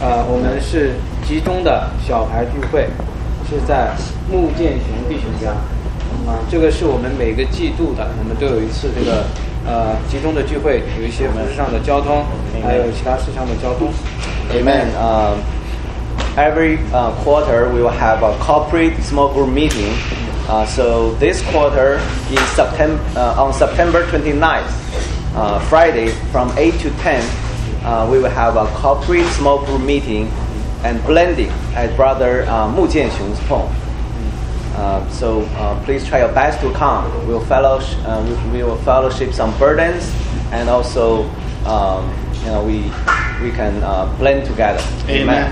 我们是集中的小牌聚会，是在穆建雄弟兄家。这个是我们每个季度的，我们都有一次这个集中的聚会，有一些服饰上的交通，还有其他事项的交通。 Amen. Every quarter we will have a corporate small group meeting. So this quarter on September 29th, Friday from 8 to 10, we will have a corporate small group meeting and blending at Brother Mu Jianxiong's home. So please try your best to come. We will fellowship some burdens, and also we can blend together. Amen.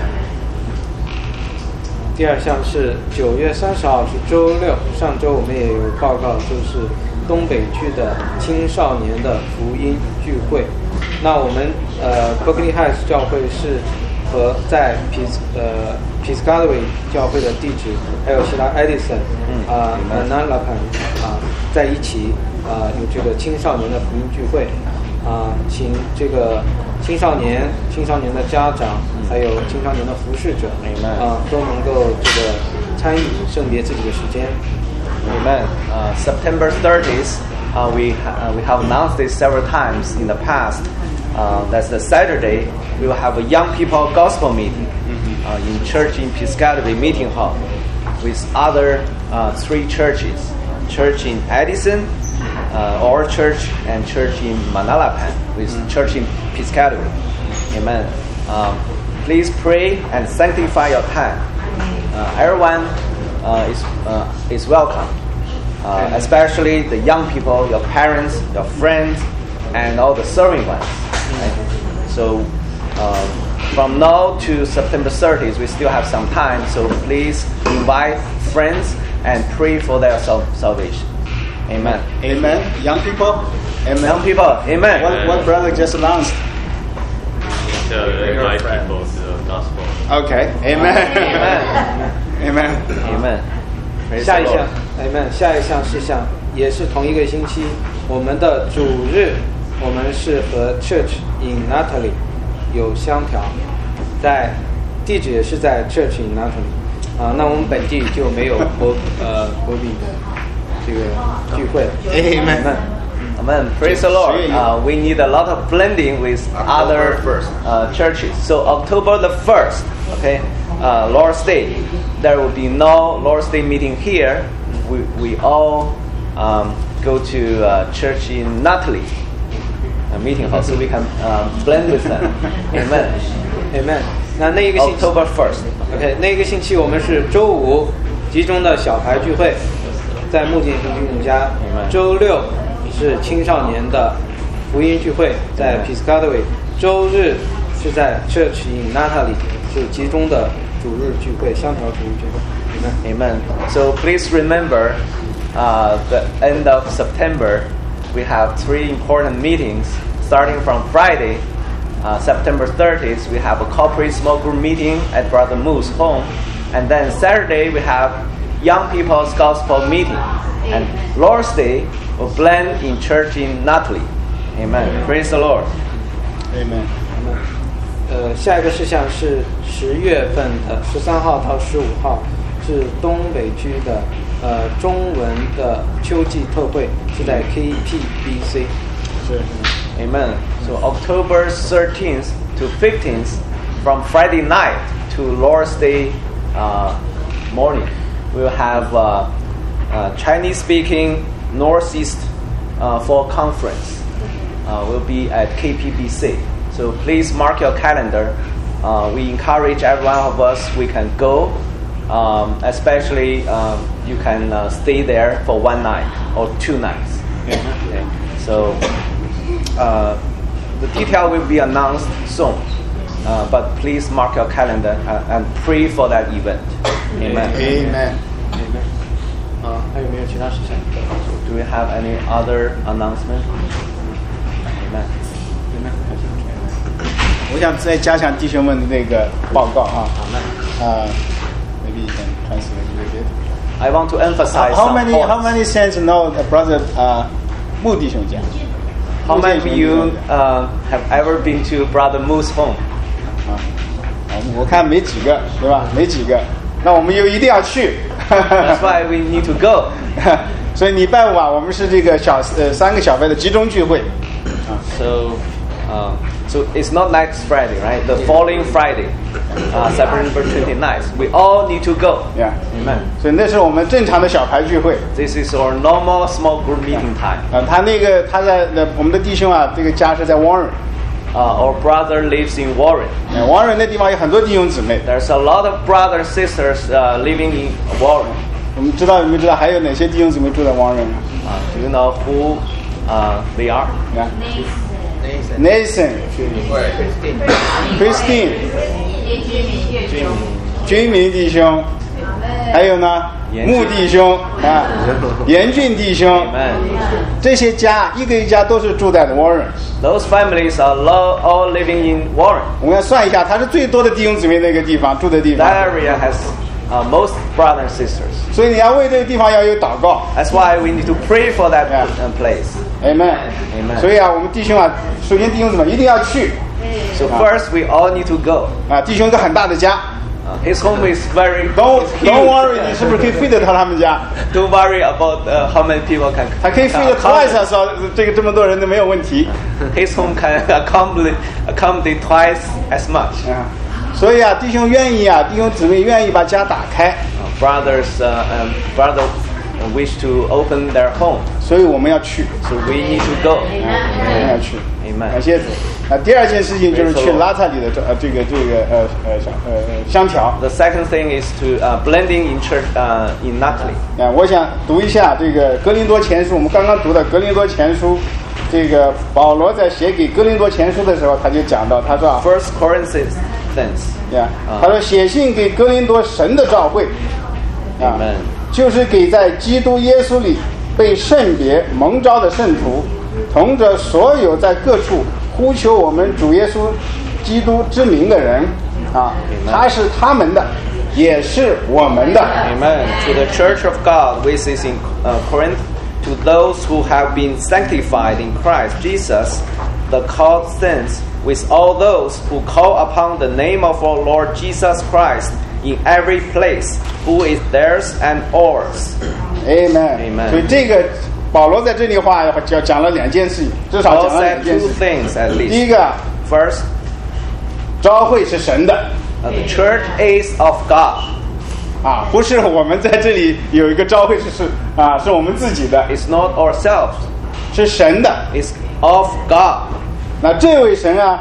第二项是9月30号是周六，上周我们也有报告，就是东北区的青少年的福音聚会。那我们Berkeley Heights 教会是和在Piscataway 教会的地址，还有其他 Edison Manalapan 在一起有这个青少年的福音聚会请这个青少年的家长，还有青少年的服侍者都能够这个参与圣别自己的时间。 Amen. September 30th, we have announced this several times in the past. That's the Saturday. We will have a young people gospel meeting in church in Piscataway Meeting Hall with other 3 churches: church in Edison, our church, and church in Manalapan, with church in Piscataway. Amen. Please pray and sanctify your time. Everyone is welcome, especially the young people, your parents, your friends, and all the serving ones. Right? So from now to September 30th, we still have some time. So please invite friends and pray for their salvation. Amen. Amen. Young people. Amen. Young people. Amen. What brother just announced? To invite people to the gospel. Okay. Amen. Amen. Amen. Amen. 下一项 Amen. 下一项事项也是同一个星期，我们的主日我们是和 Church in Natalie 有相调，在地址也是在 Church in Natalie 那我们本地就没有国比的这个聚会。 Amen. Amen. Praise the Lord. We need a lot of blending with other churches. So October the 1st, okay, Lord's Day, there will be no Lord's Day meeting here. We all go to church in Natalie meeting hall, so we can blend with them. Amen. Amen. 那一个星期 October 1st. OK， 那个星期我们是周五集中的小牌聚会，在穆建雄弟兄家。周六是青少年的福音聚会，在 Piscataway。周日是在 Church in Natalie， 是集中的主日聚会，相调主日聚会。 Amen. So please remember, the end of September, we have 3 important meetings. Starting from Friday, September 30th, we have a corporate small group meeting at Brother Mu's home. And then Saturday, we have young people's gospel meeting. And Lord's Day will blend in church in Natalie. Amen. Praise the Lord. Amen. 下一个事项是10月份的13号到15号，是东北区的中文的秋季特会，是在 KPBC。 是。 Amen. So October 13th to 15th, from Friday night to Lord's Day morning, we will have Chinese-speaking Northeast Fall Conference. Will be at KPBC. So please mark your calendar. We encourage every one of us, we can go. Especially you can stay there for 1 night or 2 nights. Okay. So the detail will be announced soon. But please mark your calendar and pray for that event. Amen. Amen. 还有没有其他事项 Do we have any other announcement? Amen. 我想再加强弟兄们的那个报告啊。Maybe you can translate a little bit. I want to emphasize how some many points. how many saints know brother 穆弟兄家 How many of you have ever been to Brother Mu's home? 我看没几个，对吧？没几个，那我们又一定要去。 That's why we need to go. 所以礼拜五啊，我们是这个3个小班的集中聚会。 So it's not next Friday, right? The following Friday, September 29th. We all need to go. Yeah. Amen. 所以那是我们正常的小牌聚会。 This is our normal small group meeting time. 他在我们的弟兄啊，这个家是在 Warren。 Our brother lives in Warren. Warren 那地方有很多弟兄姊妹。 There's a lot of brothers sisters living in Warren. 我们知道你们知道还有哪些弟兄姊妹住在 Warren 啊 ？Do you know who they are? Yeah. Nathan, Christine, 军民弟兄，还有呢，穆弟兄啊，严俊弟兄，这些家一个家都是住在 Warren。 Those families are all living in Warren. 我们要算一下，它是最多的弟兄姊妹那个地方住的地方。 That area has most brothers and sisters. 所以你要为这个地方要有祷告。 That's why we need to pray for that place. Amen. Amen. 所以啊，我们弟兄啊，首先弟兄姊妹一定要去。 So first we all need to go. 啊，弟兄一个很大的家。 His home is very. Don't worry， 你是不是可以飞得到他们家 ？Don't worry about how many people can. 他可以飞得 twice 说这么多人都没有问题。 His home can accommodate twice as much. 所以啊，弟兄愿意啊，弟兄姊妹愿意把家打开。 Brothers wish to open their home. 所以我们要去。 So we need to go. 我们要去。 Amen. 感谢主。第二件事情就是去拉萨里的香条。 The second thing is to blending in church in Natalie. 我想读一下这个哥林多前书，我们刚刚读的哥林多前书，这个保罗在写给哥林多前书的时候，他就讲到，他说 First Corinthians. 他说写信给哥林多神的召会，就是给在基督耶稣里被圣别蒙召的圣徒，同着所有在各处呼求我们主耶稣基督之名的人啊，他是他们的，也是我们的。 Amen. To the church of God, which is in Corinth, to those who have been sanctified in Christ Jesus, the called saints, with all those who call upon the name of our Lord Jesus Christ in every place, who is theirs and ours. Amen. 所以这个保罗在这里话讲了2件事情，至少讲了2件事。 Two things at least. 第一个 First, 召会是神的。 the church is of God. 不是我们在这里有一个召会是我们自己的。 It's not ourselves. 是神的。 It's of God. 那这位神啊，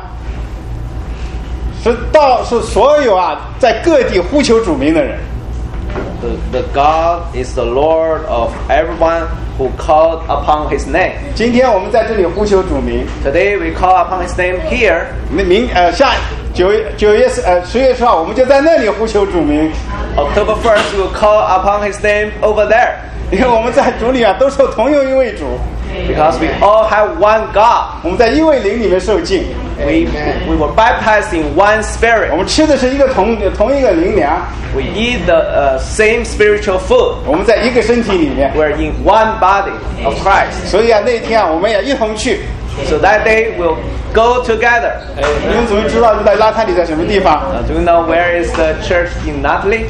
是所有在各地呼求主名的人。 The God is the Lord of everyone who called upon His name. 今天我们在这里呼求主名。 Today we call upon His name here. 下10月10号，我们就在那里呼求主名。 October 1st, we will call upon His name over there. 因为我们在主里都受同有一位主。 Because we all have one God. 我们在一位灵里面受浸。 We were baptized in one Spirit. 我们吃的是同一个灵粮。 We eat the same spiritual food. 我们在一个身体里面。 We're in one body of Christ. 所以那天我们也一同去。 So that day we'll go together. 你们怎么知道在拉塔里在什么地方？ Do you know where is the church in Natalie?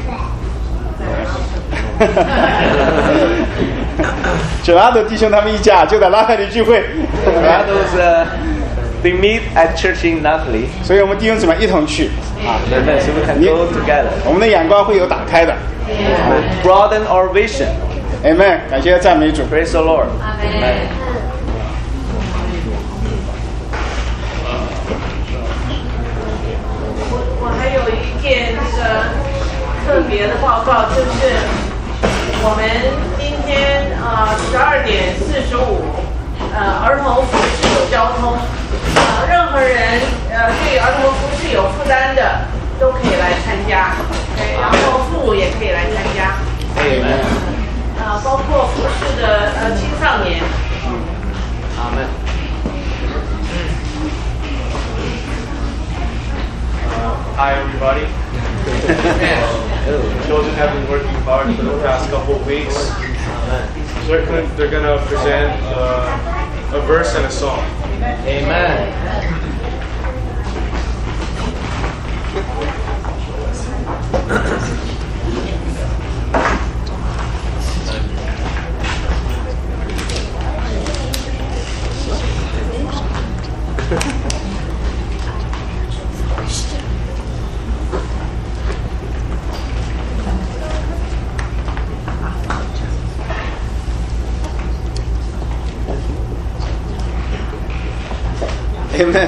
主拉的弟兄他们一家就在拉塔里聚会。 They meet at church in Natalie. 所以我们弟兄姊妹一同去。 So we can go together. 我们的眼光会有打开的。 Broaden our vision. Amen. 感谢赞美主。 Praise the Lord. Amen. 我还有一件特别的报告，就是我们今天12点45，儿童服饰有交通，任何人对儿童服饰有负担的都可以来参加，然后父母也可以来参加，包括服饰的青少年。 Amen. Hi everybody. Children have been working hard for the past couple of weeks. They're going to present a verse and a song. Amen. Amen.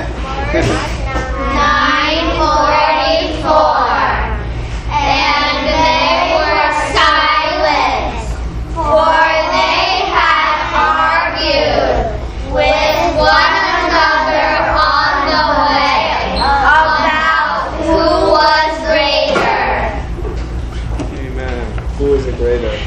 9:44, and they were silent, for they had argued with one another on the way about who was greater. Amen. Who is the greater?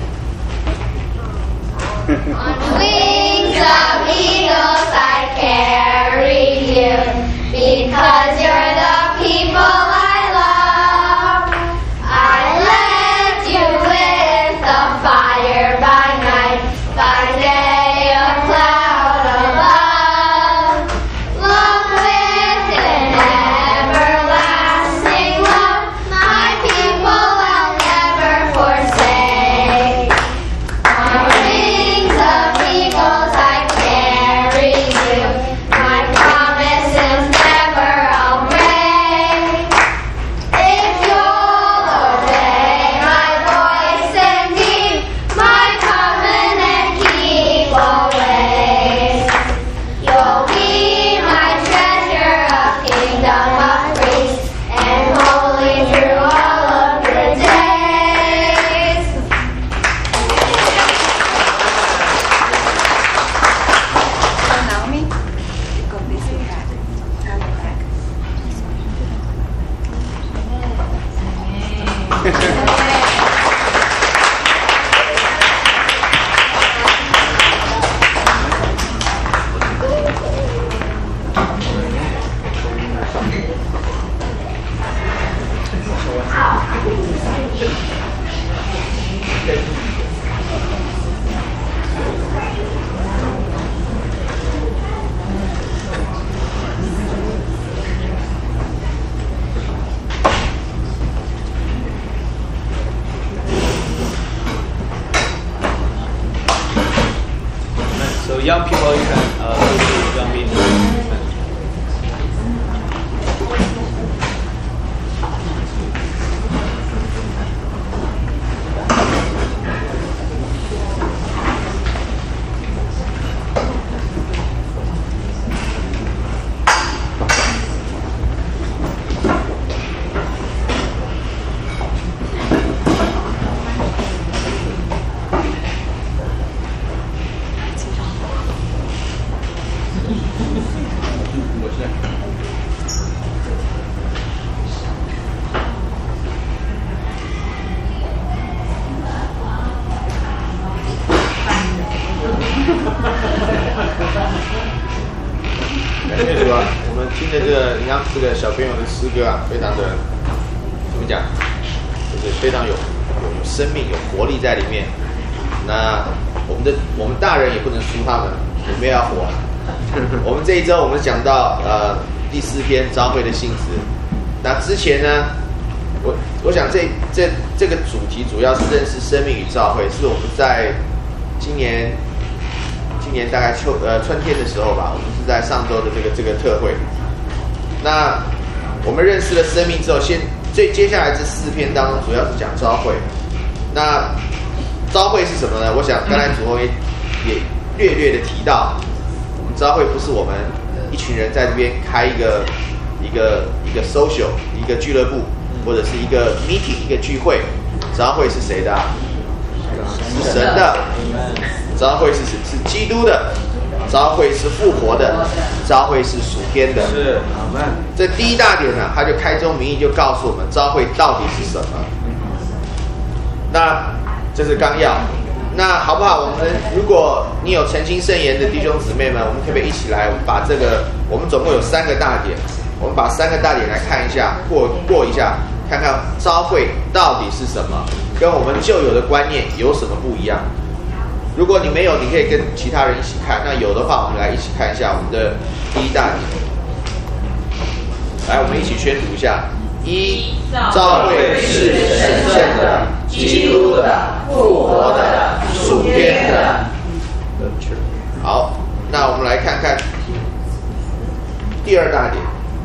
On wings of eagles I carried you, because you're the people I love. I led you with the fire by night, by day a cloud above. Love with an everlasting love, my people I'll never forsake. On wings of eagles I carry you, my promises never I'll break. If you'll obey my voice and keep my covenant, keep always, you'll be my treasure, a kingdom of priests, and holy through all of your days. Naomi, con this card. So young people, you can go to young meeting. 感谢主啊！我们听的你让这个小朋友的诗歌啊，非常的怎么讲，就是非常有生命、有活力在里面。那我们大人也不能输他们，我们也要活。我们这一周我们讲到第4篇召会的性质。那之前呢，我想这个主题主要是认识生命与召会，是我们在今年大概春天的时候吧，我们是在上周的这个特会。那我们认识了生命之后，接下来这4篇当中主要是讲召会。那召会是什么呢？我想刚才主后也略的提到，我们召会不是我们一群人在这边开一个 social 一个俱乐部，或者是一个 meeting 一个聚会。召会是谁的？是神的。召会是基督的，召会是复活的，召会是属天的。 是， 这第一大点呢，他就开宗明义就告诉我们召会到底是什么。那这是纲要。那好不好？如果你有诚心圣言的弟兄姊妹们，我们可不可以一起来把我们总共有3个大点，我们把3个大点来看一下，过一下，看看召会到底是什么，跟我们旧有的观念有什么不一样。如果你没有，你可以跟其他人一起看。那有的话，我们来一起看一下我们的第一大点。来，我们一起宣读一下：召会是神圣的、基督的、复活的、属天的。好，那我们来看看第2大点。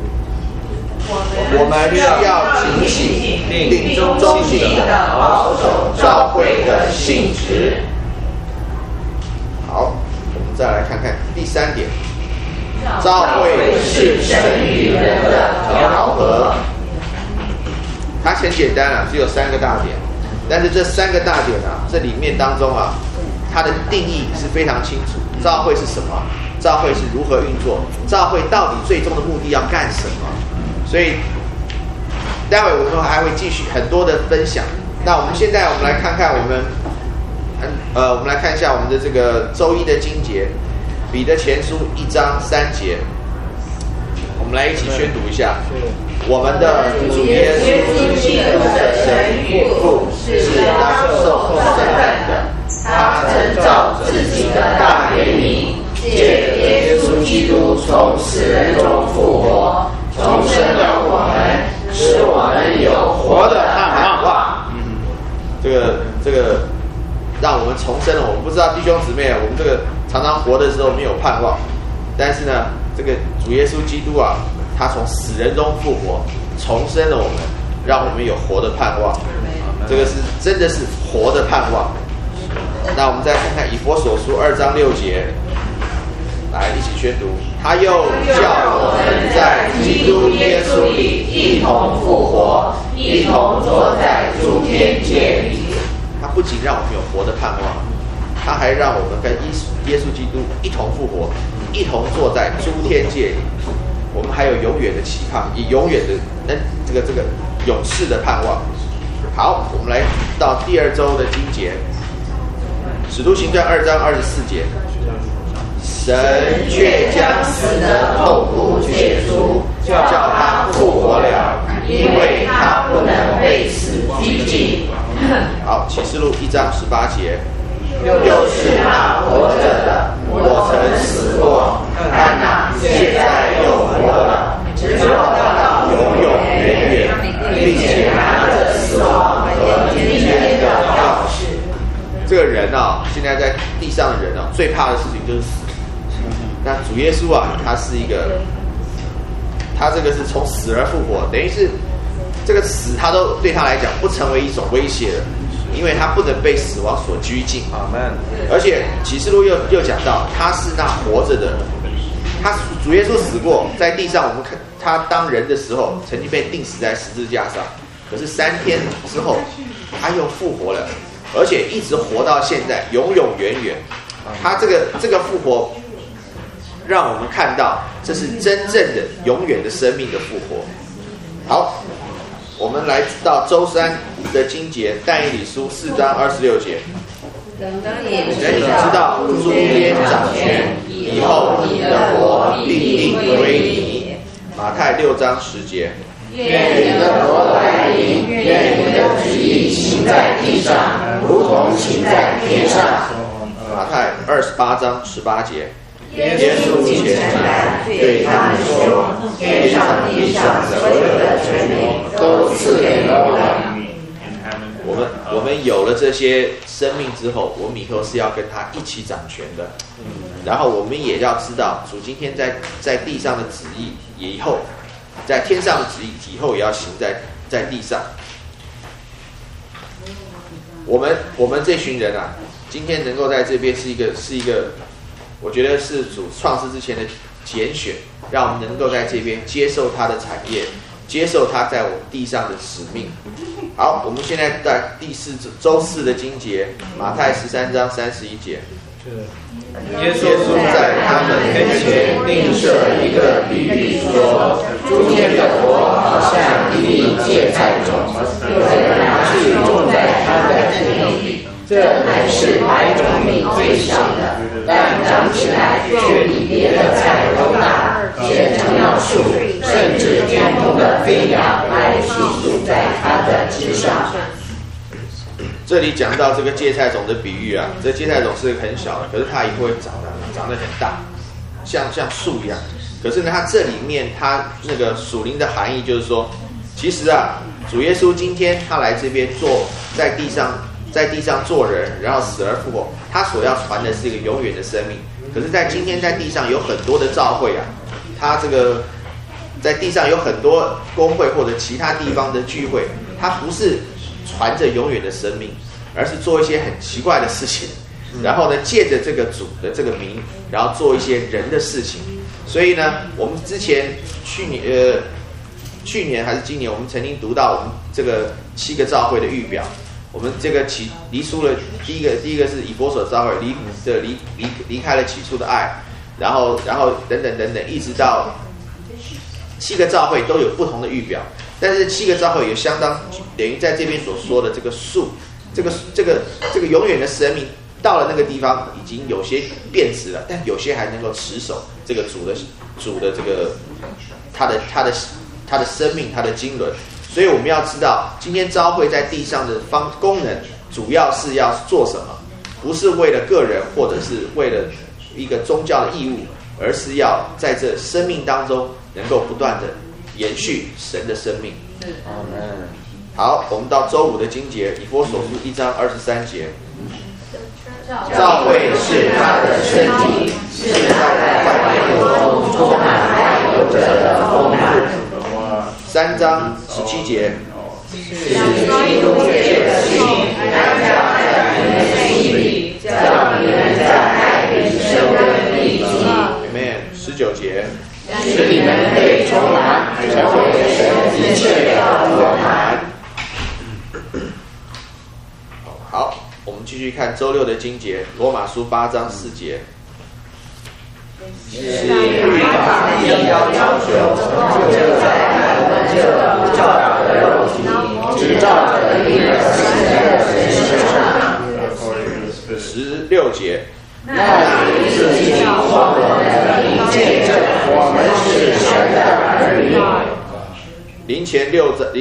我们需要警醒并忠心的保守召会的性质。好，我们再来看看第3点。 教会是神与人的调和。它很简单啊，只有3个大点，但是这3个大点啊，这里面当中啊，它的定义是非常清楚。教会是什么？教会是如何运作？教会到底最终的目的要干什么？所以，待会我们还会继续很多的分享。那我们现在来看看我们来看一下我们的这个周一的经节，彼得前书1章3节，我们来一起宣读一下。我们的主耶稣基督的神与父是当受颂赞的，他曾照自己的大怜悯，借耶稣基督从死人中复活，重生了我们，使我们有活的盼望。这个让我们重生了。我们不知道弟兄姊妹，我们这个常常活的时候没有盼望，但是呢，这个主耶稣基督啊，他从死人中复活，重生了我们，让我们有活的盼望。这个是真的是活的盼望。那我们再看看以弗所书2章6节，来一起宣读。他又叫我们在基督耶稣里一同复活，一同坐在诸天界里。他不仅让我们有活的盼望，他还让我们跟耶稣基督一同复活，一同坐在诸天界里。我们还有永远的期盼，以永远的这个永世的盼望。好，我们来到第2周的经节，使徒行传2章24节。神却将死的痛苦解除，叫他复活了，因为他不能被死拘禁。好，启示录1章18节。又是那活着的，我曾死过，看哪，现在又活了，直到永永远远，并且拿着死亡和阴间的钥匙。这个人啊，现在在地上的人啊，最怕的事情就是死。那主耶稣啊，他这个是从死而复活，等于是这个死，他都对他来讲不成为一种威胁了，因为他不能被死亡所拘禁。阿们。而且启示录又讲到，他是那活着的人，他主耶稣死过，在地上我们看他当人的时候，曾经被钉死在十字架上，可是3天之后，他又复活了，而且一直活到现在，永永远远。他这个复活，让我们看到这是真正的永远的生命的复活。好，我们来到周3的经节，但以理书4章26节。人你知道诸天掌权，以后你的国必定归你。马太6章10节。愿你的国来临，愿你的旨意行在地上，如同行在天上。马太28章18节。耶稣前来对他们说：天上地上所有的权柄都赐给了我们。我们有了这些生命之后，我们以后是要跟他一起掌权的。然后我们也要知道，主今天在地上的旨意，以后在天上的旨意，以后也要行在地上。我们这群人啊，今天能够在这边是一个，我觉得是主创世之前的拣选，让我们能够在这边接受他的产业，接受他在我们地上的使命。好，我们现在在周4的经节，马太13章31节。耶稣在他们面前另设一个比喻说：诸天的国好像一粒芥菜种，有人拿去种在他的田里，这乃是百种米最小的，但长起来却比别的菜都大，结成了树，甚至天空的飞鸟来寄宿在它的枝上。这里讲到这个芥菜种的比喻啊，这芥菜种是很小的，可是它以后会长得很大，像树一样。可是呢，它这里面它那个属灵的含义就是说，其实啊，主耶稣今天他来这边在地上做人，然后死而复活，他所要传的是一个永远的生命。可是，在今天在地上有很多的教会啊，他这个在地上有很多公会或者其他地方的聚会，他不是传着永远的生命，而是做一些很奇怪的事情，然后呢，借着这个主的这个名，然后做一些人的事情。 所以呢，我们之前去年还是今年，我们曾经读到我们这个7个教会的预表。我们这个离出了第一个是以弗所教会离开了起初的爱，然后等等，一直到7个教会都有不同的预表，但是7个教会有相当等于在这边所说的这个树，这个永远的生命到了那个地方已经有些变质了，但有些还能够持守这个主的这个他的生命，他的经纶。所以我们要知道，今天教会在地上的功能，主要是要做什么？不是为了个人，或者是为了一个宗教的义务，而是要在这生命当中能够不断的延续神的生命。好，我们到周5的经节，以弗所书1章23节。教会是他的身体，是他在万有中充满爱有者的丰富。3章17节。是基督借着信安家在你们心里，叫你们在爱里生根立基。Amen。19节。使你们被充满，成为神一切的果坛。好，我们继续看周6的经节，罗马书8章4节。是律法必要求成就在我们这不照着的肉体，只照着灵而行的神身上。16节。那灵是经过我们的灵见证，我们是神的儿女。林前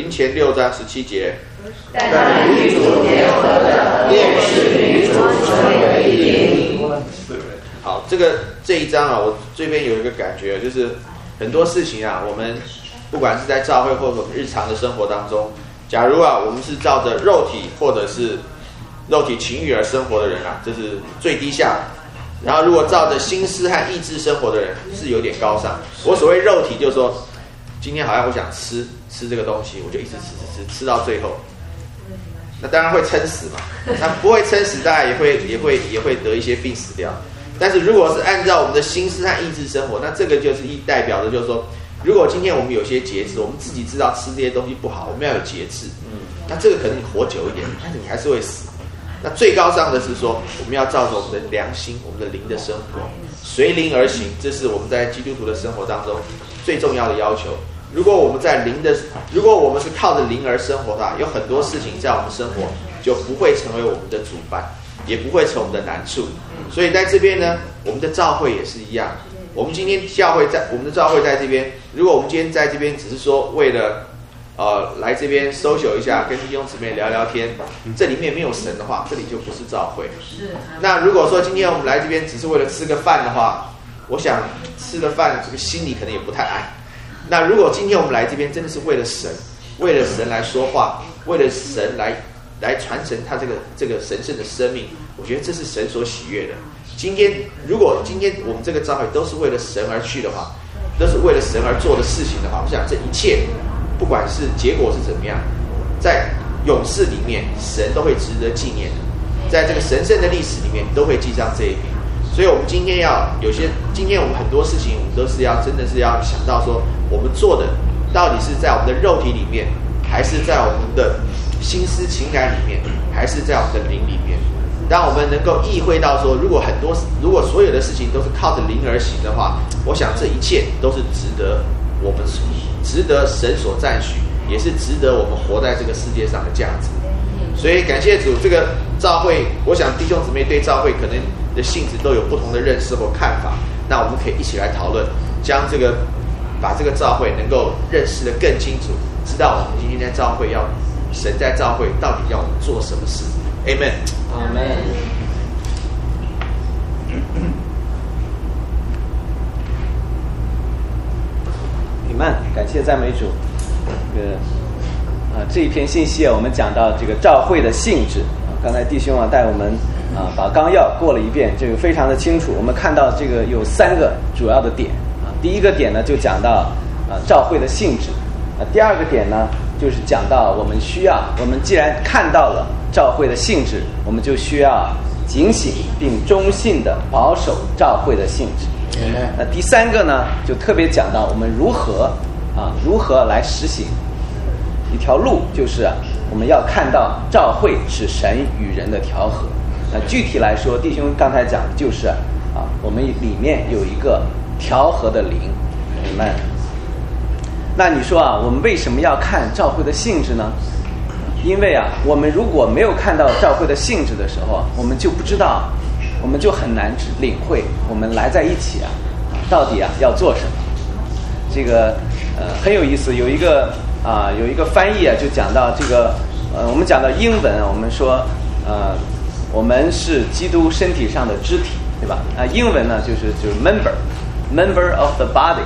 6章17节。但与主联合的，便是与主成为一灵。好，这一章啊，我这边有一个感觉，就是很多事情啊，我们不管是在教会或者我们日常的生活当中，假如啊，我们是照着肉体或者是肉体情欲而生活的人啊，这是最低下的。然后如果照着心思和意志生活的人，是有点高尚。我所谓肉体，就是说，今天好像我想吃这个东西，我就一直吃到最后。那当然会撑死嘛，那不会撑死，当然也会得一些病死掉。但是如果是按照我们的心思和意志生活，那这个就是代表的就是说，如果今天我们有些节制，我们自己知道吃这些东西不好，我们要有节制。那这个可能你活久一点，但是你还是会死。那最高尚的是说，我们要照着我们的良心、我们的灵的生活，随灵而行，这是我们在基督徒的生活当中最重要的要求。如果我们是靠着灵而生活的话，有很多事情在我们生活就不会成为我们的主办，也不会成为我们的难处。所以在这边呢，我们的教会也是一样。我们今天我们的教会在这边，如果我们今天在这边只是说为了来这边 social 一下，跟弟兄姊妹聊聊天，这里面没有神的话，这里就不是教会。那如果说今天我们来这边只是为了吃个饭的话，我想吃了饭这个心里可能也不太安。那如果今天我们来这边真的是为了神来说话，为了神来传承他这个神圣的生命，我觉得这是神所喜悦的。如果今天我们这个教会都是为了神而去的话，都是为了神而做的事情的话，我想这一切不管是结果是怎么样，在永世里面神都会值得纪念的，在这个神圣的历史里面都会记上这一笔。所以我们今天我们很多事情，我们都是真的是要想到说，我们做的到底是在我们的肉体里面，还是在我们的心思情感里面，还是在我们的灵里面。当我们能够意会到说，如果所有的事情都是靠着灵而行的话，我想这一切都是值得神所赞许，也是值得我们活在这个世界上的价值。所以感谢主，这个教会，我想弟兄姊妹对教会可能的性质都有不同的认识或看法，那我们可以一起来讨论，把这个教会能够认识得更清楚，知道我们今天在教会神在教会到底要我们做什么事。 Amen。 Amen。 Amen。 感谢赞美主。这一篇信息我们讲到这个教会的性质。刚才弟兄带我们把纲要过了一遍，这个非常的清楚。我们看到这个有3个主要的点。第一个点呢，就讲到教会的性质。第二个点呢，就是讲到我们既然看到了教会的性质，我们就需要警醒并忠信地保守教会的性质。 那第三个呢，就特别讲到我们如何来实行一条路，就是我们要看到召会是神与人的调和。那具体来说，弟兄刚才讲的就是我们里面有一个调和的灵，明白？那你说我们为什么要看召会的性质呢？因为我们如果没有看到召会的性质的时候，我们就不知道，我们就很难领会我们来在一起到底要做什么。这个很有意思，有一个翻译就讲到这个我们讲到英文我们说我们是基督身体上的肢体，对吧？英文呢就是 member of the body，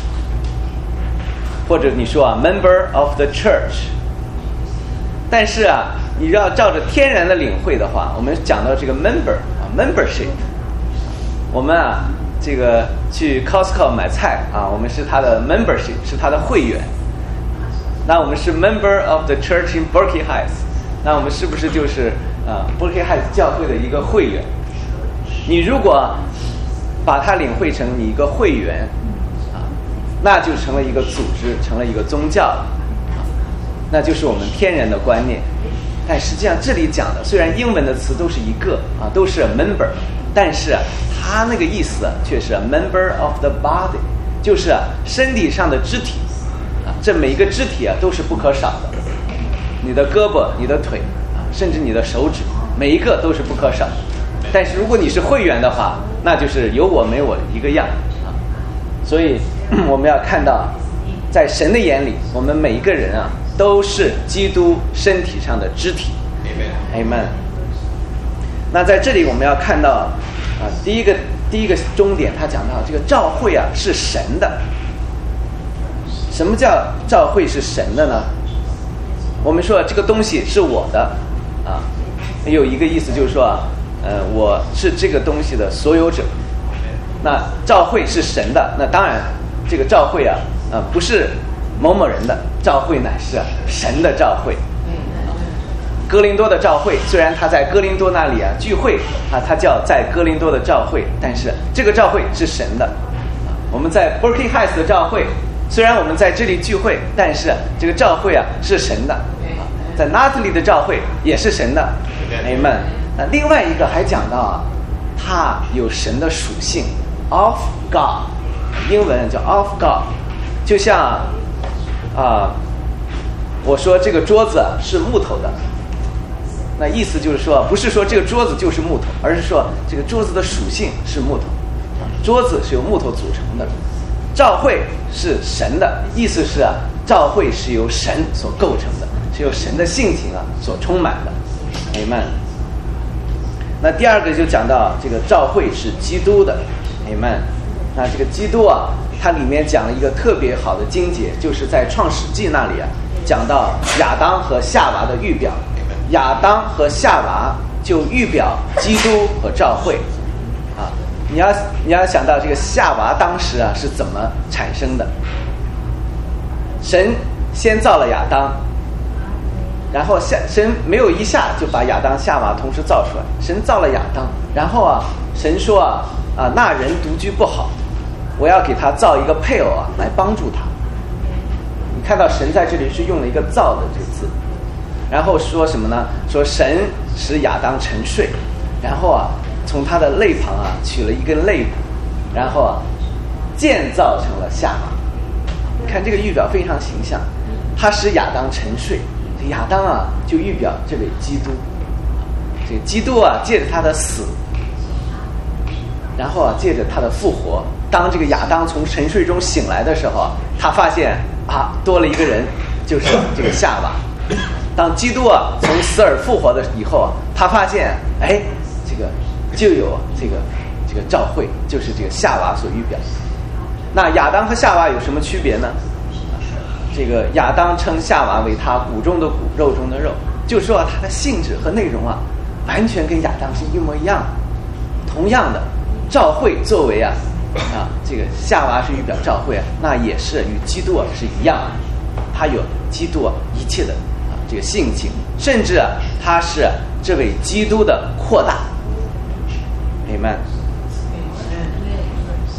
或者你说member of the church。但是你要照着天然的领会的话，我们讲到这个 membership， 我们这个去 Costco 买菜我们是他的 membership， 是他的会员。那我们是 member of the church in Berkeley Heights， 那我们是不是就是Berkeley Heights 教会的一个会员？你如果把它领会成你一个会员那就成了一个组织，成了一个宗教了，那就是我们天然的观念。但实际上这里讲的虽然英文的词都是一个都是 member， 但是它那个意思却是 member of the body， 就是身体上的肢体这每一个肢体都是不可少的，你的胳膊、你的腿甚至你的手指，每一个都是不可少的。但是如果你是会员的话，那就是有我没我一个样所以我们要看到在神的眼里，我们每一个人都是基督身体上的肢体。 Amen。 那在这里我们要看到第一个终点，他讲到这个召会是神的。什么叫召会是神的呢？我们说这个东西是我的有一个意思就是说我是这个东西的所有者。那召会是神的，那当然这个召会不是某某人的召会，乃是神的召会。哥林多的召会虽然他在哥林多那里聚会他叫在哥林多的召会，但是这个召会是神的。我们在 Berkeley Heights 的召会虽然我们在这里聚会，但是这个召会是神的。在 Natalie 的召会也是神的。 Amen。 那另外一个还讲到它有神的属性 of God， 英文叫 of God。 就像我说这个桌子是木头的，那意思就是说不是说这个桌子就是木头，而是说这个桌子的属性是木头，桌子是由木头组成的。召会是神的，意思是召会是由神所构成的，是由神的性情所充满的。 Amen。 那第二个就讲到这个召会是基督的。 Amen。 那这个基督它里面讲了一个特别好的经节，就是在创世纪那里讲到亚当和夏娃的预表。亚当和夏娃就预表基督和召会你要想到这个夏娃当时是怎么产生的。神先造了亚当，然后神没有一下就把亚当夏娃同时造出来，神造了亚当，然后神说那人独居不好，我要给他造一个配偶来帮助他。你看到神在这里是用了一个造的这个字，然后说什么呢？说神使亚当沉睡，然后从他的肋旁取了一根肋骨，然后建造成了夏娃。看这个预表非常形象，他使亚当沉睡，亚当就预表这位基督。这个基督借着他的死，然后借着他的复活，当这个亚当从沉睡中醒来的时候，他发现多了一个人，就是这个夏娃。当基督从死而复活的以后他发现这个就有这个召会，就是这个夏娃所预表。那亚当和夏娃有什么区别呢？这个亚当称夏娃为他骨中的骨，肉中的肉，就是说他的性质和内容完全跟亚当是一模一样的。同样的，召会作为这个夏娃是预表召会那也是与基督是一样的，他有基督一切的这个性情，甚至他是这位基督的扩大。Amen。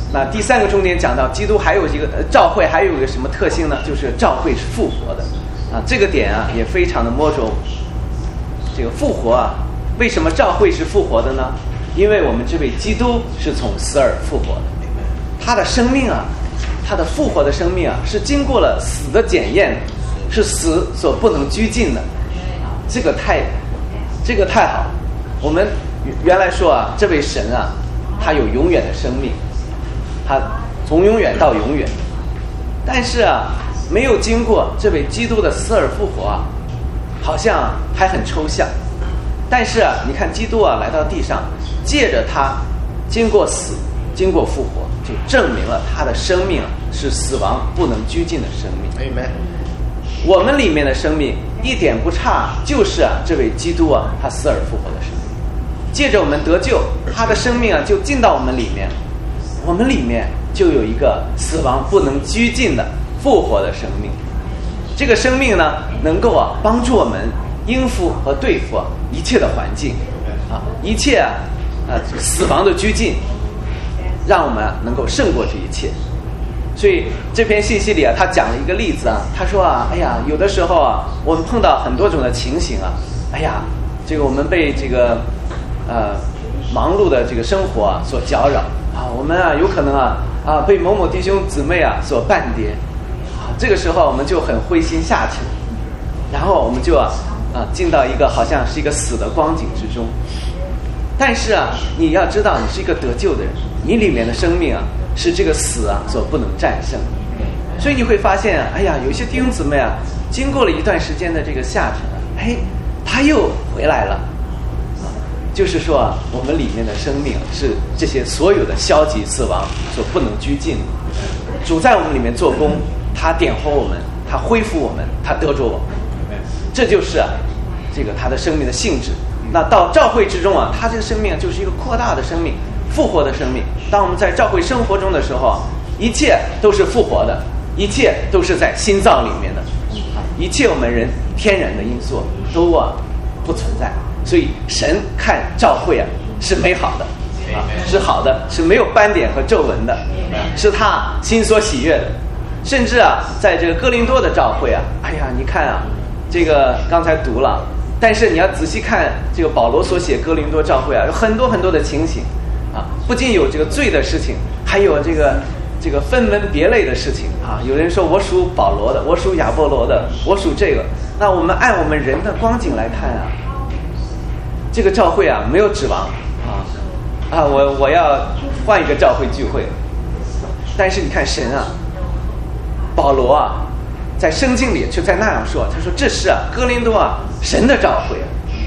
那第3个重点讲到基督还有一个教会还有一个什么特性呢？就是教会是复活的啊，这个点啊也非常的摸着这个复活啊。为什么教会是复活的呢？因为我们这位基督是从死而复活的，他的生命啊，他的复活的生命啊，是经过了死的检验，是死所不能拘禁的。这个太好。我们原来说啊，这位神啊，他有永远的生命，他从永远到永远。但是啊，没有经过这位基督的死而复活啊，好像还很抽象。但是啊，你看基督啊来到地上，借着他经过死经过复活，就证明了他的生命是死亡不能拘禁的生命。 Amen。 我们里面的生命一点不差，就是啊这位基督啊他死而复活的生命，借着我们得救，他的生命啊就进到我们里面，我们里面就有一个死亡不能拘禁的复活的生命。这个生命呢能够啊帮助我们应付和对付一切的环境啊，一切死亡的拘禁，让我们能够胜过这一切。所以这篇信息里啊，他讲了一个例子啊，他说啊，哎呀，有的时候啊，我们碰到很多种的情形啊，哎呀，这个我们被这个忙碌的这个生活啊所搅扰啊，我们啊有可能啊被某某弟兄姊妹啊所绊跌啊，这个时候我们就很灰心下沉，然后我们就进到一个好像是一个死的光景之中。但是啊，你要知道，你是一个得救的人，你里面的生命啊是这个死啊所不能战胜。所以你会发现啊，哎呀，有一些弟兄姊妹啊，经过了一段时间的这个下沉啊，哎，他又回来了。就是说啊，我们里面的生命是这些所有的消极死亡所不能拘禁的。主在我们里面做工，他点活我们，他恢复我们，他得着我们。这就是这个他的生命的性质。那到教会之中啊，他这个生命就是一个扩大的生命，复活的生命。当我们在教会生活中的时候啊，一切都是复活的，一切都是在心脏里面的，一切我们人天然的因素都不存在。所以神看教会啊是美好的是好的，是没有斑点和皱纹的，是他心所喜悦的。甚至啊，在这个哥林多的教会啊，哎呀，你看啊，这个刚才读了，但是你要仔细看这个保罗所写哥林多教会啊，有很多很多的情形啊，不仅有这个罪的事情，还有这个分门别类的事情啊。有人说我属保罗的，我属亚波罗的，我属这个。那我们按我们人的光景来看啊，这个教会啊没有指望我要换一个教会聚会。但是你看神啊，保罗啊，在圣经里就在那样说，他说这是哥林多神的教会。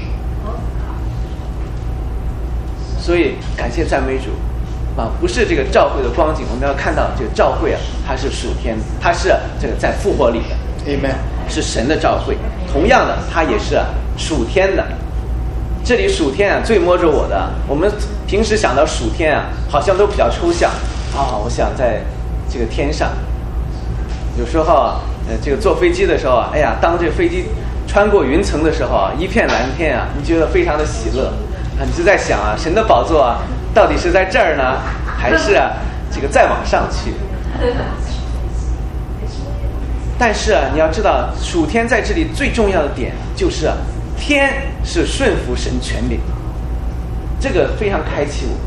所以感谢赞美主不是这个教会的光景，我们要看到这个教会它是属天，它是这个在复活里的 Amen， 是神的教会。同样的，它也是属天的。这里属天最摸着我的，我们平时想到属天好像都比较抽象我想在这个天上。有时候这个坐飞机的时候哎呀，当这个飞机穿过云层的时候一片蓝天你觉得非常的喜乐你就在想神的宝座到底是在这儿呢，还是这个再往上去？但是你要知道，属天在这里最重要的点就是天是顺服神权柄，这个非常开启我。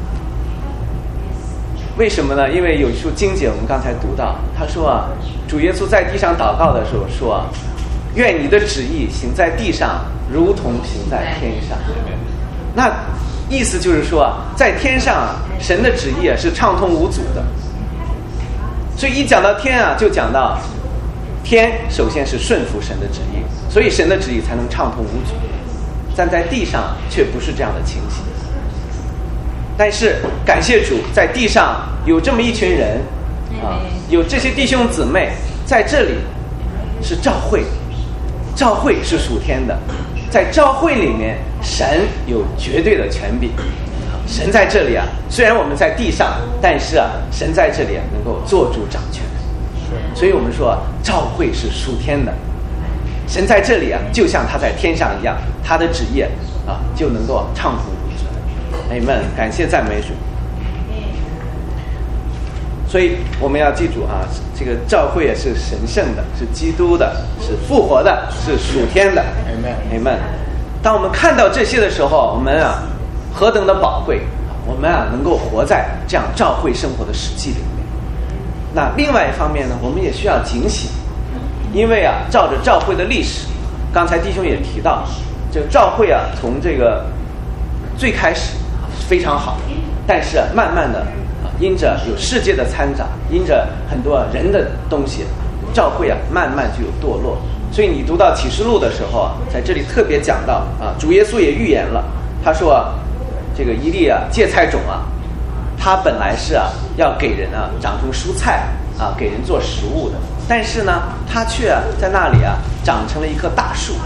为什么呢？因为有一处经节我们刚才读到，他说主耶稣在地上祷告的时候说愿你的旨意行在地上如同行在天上。那意思就是说在天上神的旨意是畅通无阻的。所以一讲到天就讲到天首先是顺服神的旨意，所以神的旨意才能畅通无阻。但在地上却不是这样的情形。但是感谢主，在地上有这么一群人有这些弟兄姊妹在这里，是教会，教会是属天的，在教会里面神有绝对的权柄。神在这里虽然我们在地上，但是神在这里能够做主掌权。所以我们说教会是属天的，神在这里就像他在天上一样，他的旨意就能够畅通无阻。Amen， 感谢赞美主。 所以我们要记住啊，这个教会也是神圣的，是基督的，是复活的，是属天的。Amen。当我们看到这些的时候，我们啊何等的宝贵，我们啊能够活在这样教会生活的实际里面。那另外一方面呢，我们也需要警醒，因为啊照着教会的历史，刚才弟兄也提到，这个教会啊从这个最开始非常好，但是慢慢的因着有世界的掺杂，因着很多人的东西，教会啊慢慢就有堕落。所以你读到启示录的时候啊，在这里特别讲到啊，主耶稣也预言了，他说啊，这个一粒啊芥菜种啊，它本来是啊要给人啊长成蔬菜啊，给人做食物的，但是呢，它却啊在那里啊长成了一棵大树。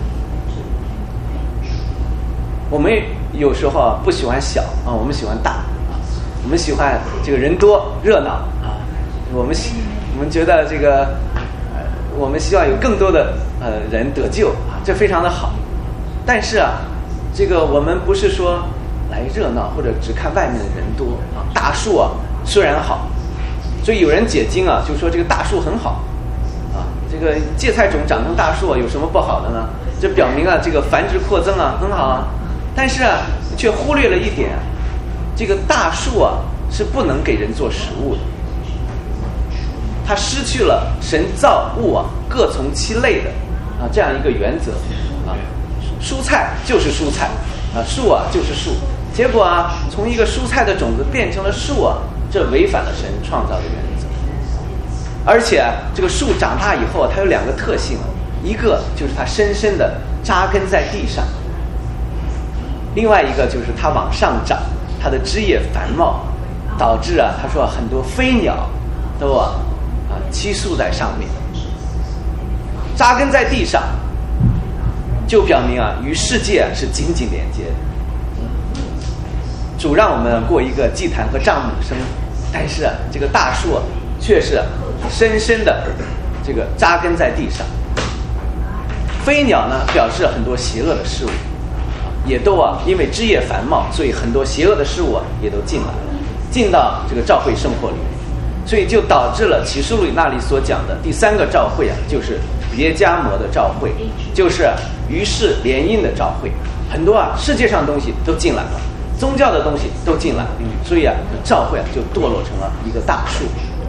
我们有时候啊不喜欢小啊，我们喜欢大啊，我们喜欢这个人多热闹啊，我们觉得这个我们希望有更多的人得救啊，这非常的好。但是啊，这个我们不是说来热闹或者只看外面的人多啊，大树啊虽然好，所以有人解经啊就说这个大树很好啊，这个芥菜种长成大树啊有什么不好的呢？这表明啊这个繁殖扩增啊很好啊。但是啊，却忽略了一点，这个大树啊是不能给人做食物的，它失去了神造物啊各从其类的啊这样一个原则啊，蔬菜就是蔬菜啊，树啊就是树，结果啊从一个蔬菜的种子变成了树啊，这违反了神创造的原则。而且啊，这个树长大以后啊，它有两个特性，一个就是它深深的扎根在地上。另外一个就是它往上长，它的枝叶繁茂，导致啊，他说很多飞鸟都栖宿在上面。扎根在地上，就表明啊，与世界是紧紧连接的。主让我们过一个祭坛和帐幕的生活，但是啊，这个大树却是深深的这个扎根在地上。飞鸟呢，表示很多邪恶的事物。也都因为枝叶繁茂，所以很多邪恶的事物也都进来了，进到这个教会生活里面，所以就导致了启示录那里所讲的第三个教会就是别迦摩的教会，就是与世联姻的教会。很多世界上的东西都进来了，宗教的东西都进来了，所以教会就堕落成了一个大树。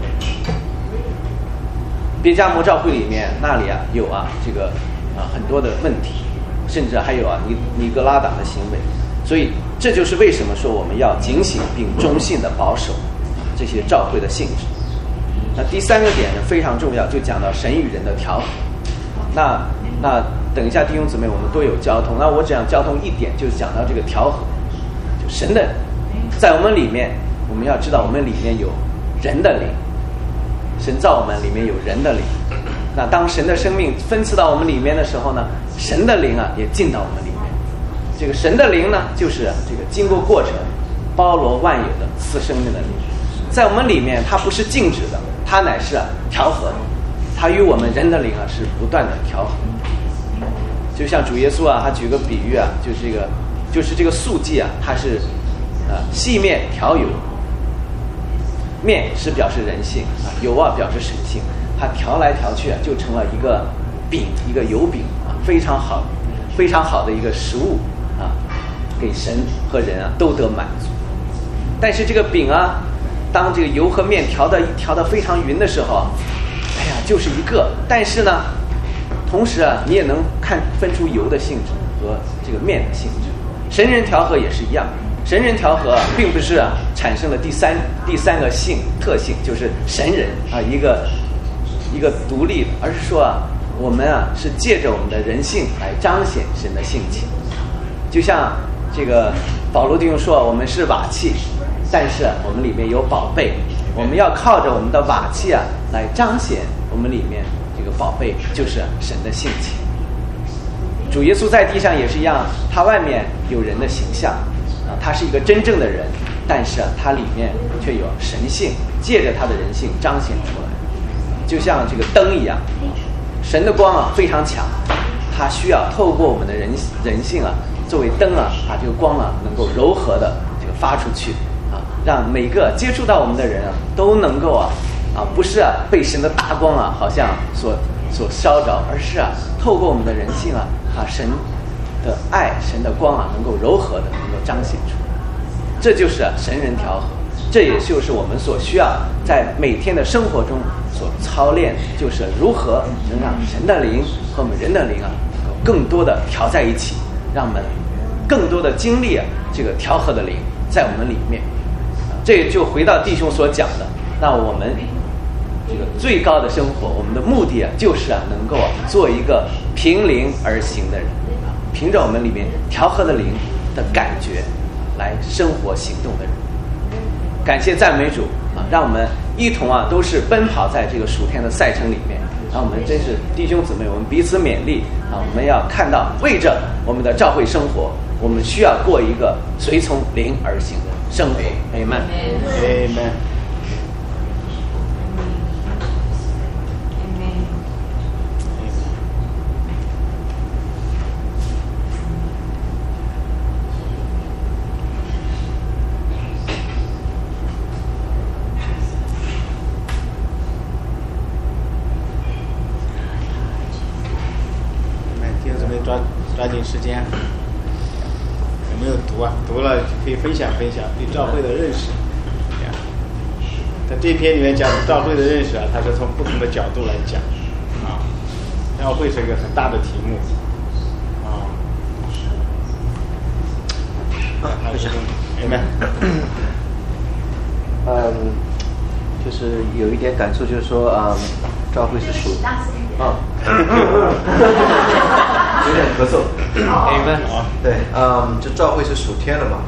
别迦摩教会里面那里有这个很多的问题。甚至还有尼格拉党的行为，所以这就是为什么说我们要警醒并忠信的保守这些教会的性质。那第三个点呢非常重要，就讲到神与人的调和。那等一下弟兄姊妹我们都有交通，那我只想交通一点，就是讲到这个调和，就神的在我们里面，我们要知道我们里面有人的灵，神造我们里面有人的灵。那当神的生命分赐到我们里面的时候呢，神的灵也进到我们里面。这个神的灵呢，就是这个经过过程包罗万有的赐生命的灵，在我们里面它不是静止的，它乃是调和的，它与我们人的灵是不断的调和。就像主耶稣他举个比喻就是这个素祭它是细面调油，面是表示人性油表示神性，它调来调去就成了一个饼，一个油饼非常好的一个食物给神和人都得满足。但是这个饼当这个油和面调得非常匀的时候，就是一个，但是呢，同时你也能分出油的性质和这个面的性质。神人调和也是一样，神人调和并不是产生了第三个特性，就是神人一个独立的，而是说我们是借着我们的人性来彰显神的性情。就像这个保罗弟兄说，我们是瓦器，但是我们里面有宝贝，我们要靠着我们的瓦器来彰显我们里面这个宝贝，就是神的性情。主耶稣在地上也是一样，他外面有人的形象他是一个真正的人，但是他里面却有神性，借着他的人性彰显出来。就像这个灯一样，神的光非常强，他需要透过我们的人性作为灯把这个光能够柔和的这个发出去让每个接触到我们的人啊，都能够不是被神的大光好像所烧着，而是透过我们的人性神的爱、神的光能够柔和的能够彰显出来。这就是神人调和，这也就是我们所需要在每天的生活中所操练，就是如何能让神的灵和我们人的灵能够更多的调在一起，让我们更多的经历这个调和的灵在我们里面。这就回到弟兄所讲的，那我们这个最高的生活，我们的目的就是能够做一个凭灵而行的人，凭着我们里面调和的灵的感觉来生活行动的人。感谢赞美主让我们一同都是奔跑在这个属天的赛程里面。让我们真是弟兄姊妹，我们彼此勉励我们要看到为着我们的教会生活，我们需要过一个随从灵而行的生活。Amen。 Amen。抓紧时间，有没有读读了可以分享分享对教会的认识。在这篇里面讲教会的认识它是从不同的角度来讲教会是一个很大的题目就是有一点感触，就是说教会是属有点咳嗽。Amen。对，这教会是属天的嘛。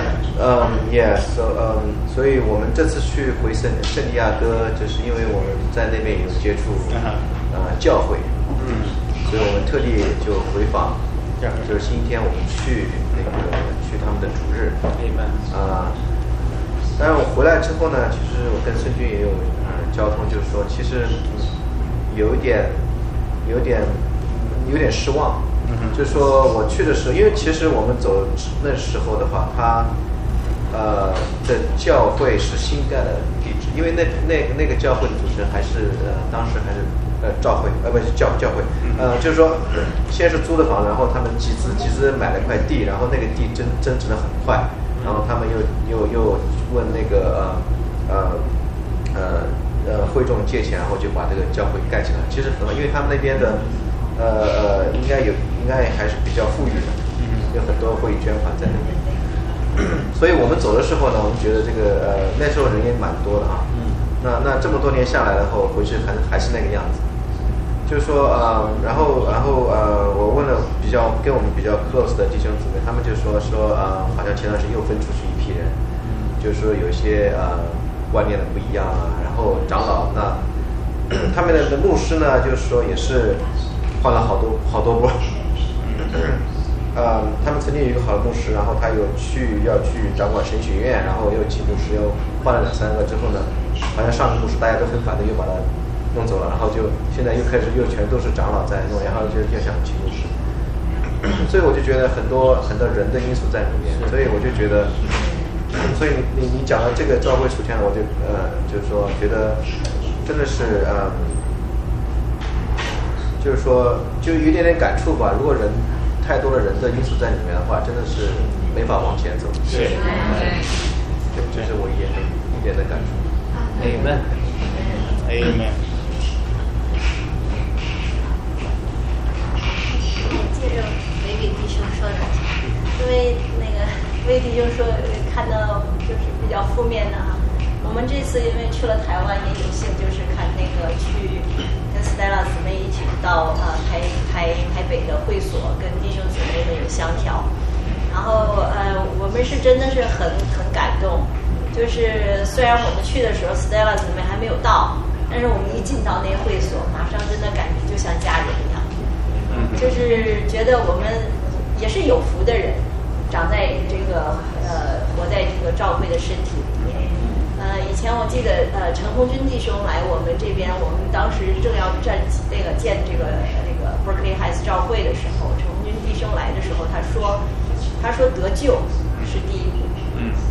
所以我们这次去回圣地亚哥，就是因为我们在那边有接触教会，所以我们特地就回访，就是星期天我们去去他们的主日。但是我回来之后呢，其实我跟孙军也有交通，就是说其实有点失望。就是说我去的时候，因为其实我们走那时候的话，他的教会是新盖的地址，因为那个教会的主持人还是当时还是教会不是教会，就是说先是租的房子，然后他们集资买了块地，然后那个地增值得很快，然后他们又问那个会众借钱，然后就把这个教会盖起来。其实因为他们那边的应该还是比较富裕的，有很多会捐款在那边。所以我们走的时候呢，我们觉得这个那时候人也蛮多的那这么多年下来了后，回去还是那个样子。就是说然后我问了跟我们比较 close 的弟兄姊妹，他们就说好像前段时间又分出去一批人，就是说有些观念的不一样然后长老他们的牧师呢，就是说也是换了好多波。他们曾经有一个好的牧师，然后他要去掌管神学院，然后又请牧师，又换了2-3个之后呢，好像上个牧师大家都很反对，又把他弄走了，然后就现在又开始全都是长老在弄，然后就想请牧师。所以我就觉得很多人的因素在里面，所以我就觉得，所以你讲到这个教会属天，我就就是说觉得真的是就是说就有点感触吧。如果太多的人的因素在里面的话，真的是没法往前走。是，这是我一点的感触。Amen。 接着维给弟兄说的，因为那个维弟兄说看到就是比较负面的我们这次因为去了台湾，也有幸就是看那个去跟 Stella 姊妹一起到台北的会所，跟弟兄姊妹们有相调。然后我们是真的是很感动，就是虽然我们去的时候 Stella 姊妹还没有到，但是我们一进到那会所，马上真的感觉就像家人一样，就是觉得我们也是有福的人，长在这个活在这个教会的身体里面。以前我记得陈红军弟兄来我们这边，我们当时正要建这个Berkeley Heights 教会的时候，陈红军弟兄来的时候，他说得救是第一步，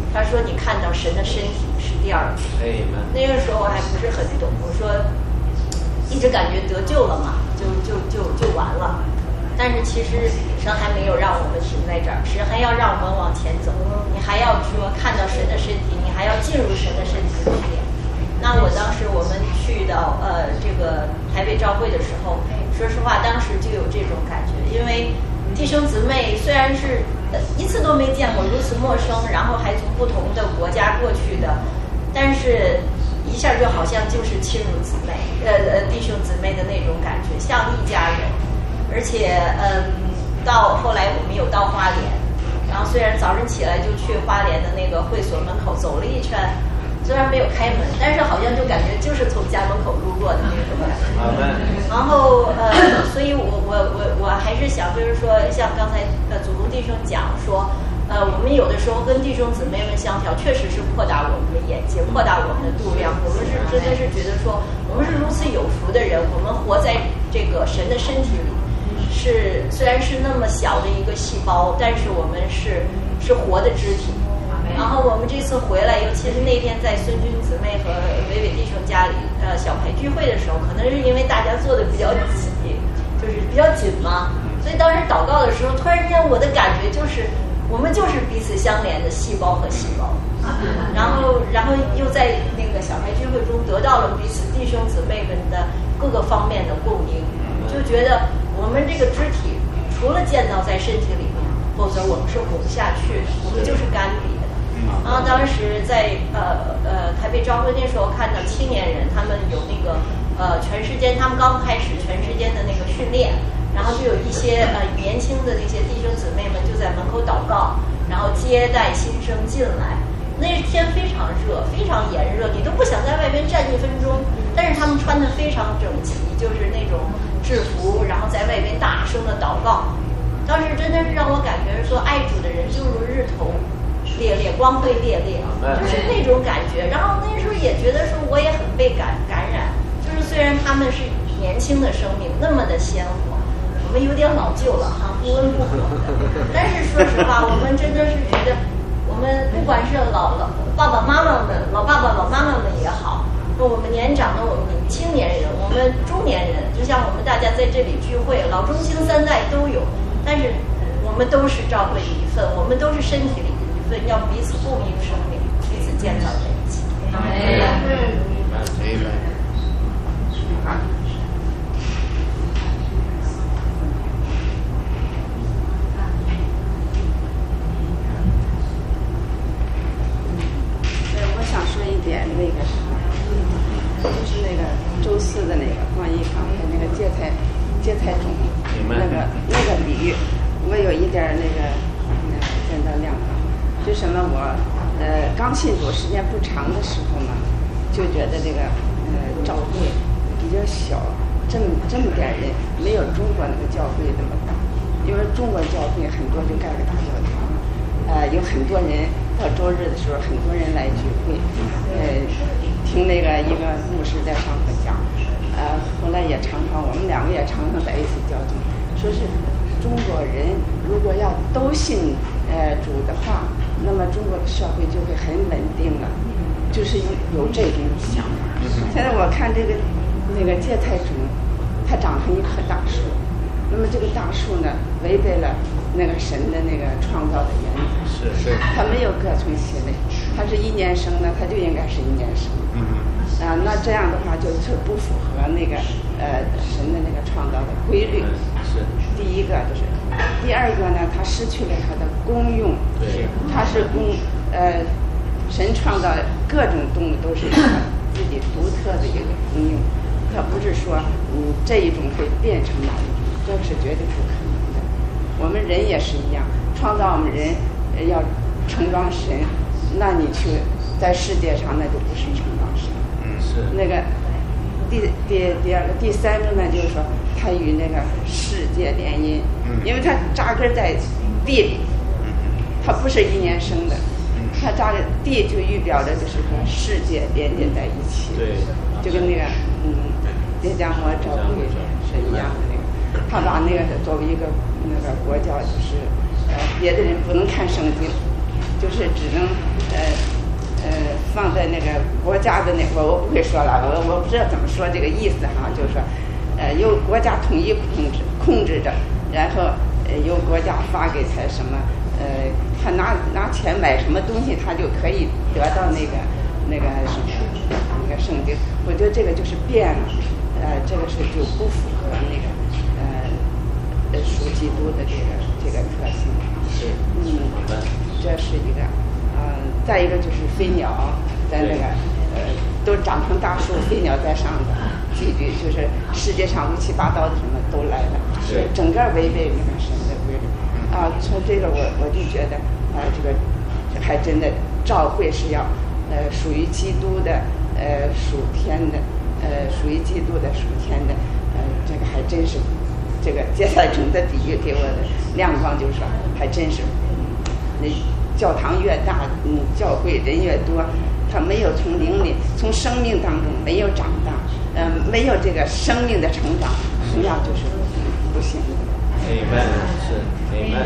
他说你看到神的身体是第二个。那个时候我还不是很懂，我说一直感觉得救了嘛，就完了。但是其实神还没有让我们停在这儿，神还要让我们往前走。你还要说看到神的身体，你还要进入神的身体里面。那我当时我们去到这个台北教会的时候，说实话当时就有这种感觉，因为弟兄姊妹虽然是一次都没见过如此陌生，然后还从不同的国家过去的，但是一下就好像就是亲如姊妹，弟兄姊妹的那种感觉，像一家人。而且到后来我们有到花莲，然后虽然早晨起来就去花莲的那个会所门口走了一圈，虽然没有开门，但是好像就感觉就是从家门口路过的那种感觉。然后所以我还是想就是说，像刚才祖宗弟兄讲说，我们有的时候跟弟兄姊妹们相调，确实是扩大我们的眼界，扩大我们的度量。我们是真的是觉得说，我们是如此有福的人，我们活在这个神的身体里。是虽然是那么小的一个细胞，但是我们是活的肢体。然后我们这次回来，尤其是那天在孙军姊妹和伟伟弟兄家里小排聚会的时候，可能是因为大家坐的比较挤，就是比较紧嘛，所以当时祷告的时候，突然间我的感觉就是我们就是彼此相连的细胞和细胞。然后又在那个小排聚会中得到了彼此弟兄姊妹们的各个方面的供应，就觉得我们这个肢体除了建造在身体里面，否则我们是活不下去的，我们就是干瘪的。然后当时在台北教会那时候看到青年人，他们有那个全时间，他们刚开始全时间的那个训练，然后就有一些年轻的那些弟兄姊妹们就在门口祷告，然后接待新生进来。那天非常热，非常炎热，你都不想在外边站1分钟。但是他们穿得非常整齐，就是那种制服，然后在外边大声的祷告。当时真的是让我感觉说，爱主的人就如日头，烈烈光辉烈烈，就是那种感觉。然后那时候也觉得说，我也很被感染。就是虽然他们是年轻的生命，那么的鲜活，我们有点老旧了哈，不温不火的。但是说实话，我们真的是觉得。我们不管是老爸爸妈妈们、老爸爸、老妈妈们也好，我们年长的、我们青年人、我们中年人，就像我们大家在这里聚会，老中青3代都有，但是我们都是教会的一份，我们都是身体里的一份，要彼此供应生命，彼此建造在一起。 那个就是那个周4的那个关于刚才那个芥菜种那个比喻，我有一点那个见到亮光，就什么我刚信主时间不长的时候呢，就觉得这个教会比较小，这么点人，没有中国那个教会那么大，因为中国教会很多就盖个大教堂，有很多人。到周日的时候，很多人来聚会，听那个一个牧师在上课讲，后来也常常我们2个也常常在一起交通，说是中国人如果要都信主的话，那么中国的社会就会很稳定了，就是有这种想法。现在我看这个那个芥菜种，它长成一棵大树，那么这个大树呢，违背了那个神的那个创造的原则。是，它没有各从其类，它是1年生的，它就应该是1年生。那这样的话就是不符合那个神的那个创造的规律。是，第一个就是，第二个呢，它失去了它的功用。对，它是神创造各种动物都是有它自己独特的一个功用，它不是说这一种会变成哪一种，这是绝对不可能的。我们人也是一样，创造我们人。要承装神，那你去在世界上那就不是承装神。是那个第二个第三个呢，就是说它与那个世界联姻，因为它扎根在地里，它不是1年生的，它扎根地就预表的就是和世界连接在一起。对，就跟那个列迦摩教会是一样的那个，他把那个作为一个那个国教就是。别的人不能看圣经， 就是只能放在那个国家的那我不会说了，我不知道怎么说这个意思哈，就是说由国家统一控制着，然后由国家发给他什么他拿钱买什么东西，他就可以得到那个什么那个圣经。我觉得这个就是变了，这个是就不符合那个属基督的这个特性。 是， 这是一个，再一个就是飞鸟在那个都长成大树，飞鸟在上头寄居，就是世界上乌七八糟的什么都来了，是整个违背那个神的规律。从这个我就觉得这个还真的教会是要属于基督的属天的属于基督的属天的这个还真是这个芥菜种的比喻给我的亮光，就是说还真是那教堂越大教会人越多，他没有从灵里从生命当中没有长大没有这个生命的成长，同样就是不行的。 Amen， 是 Amen。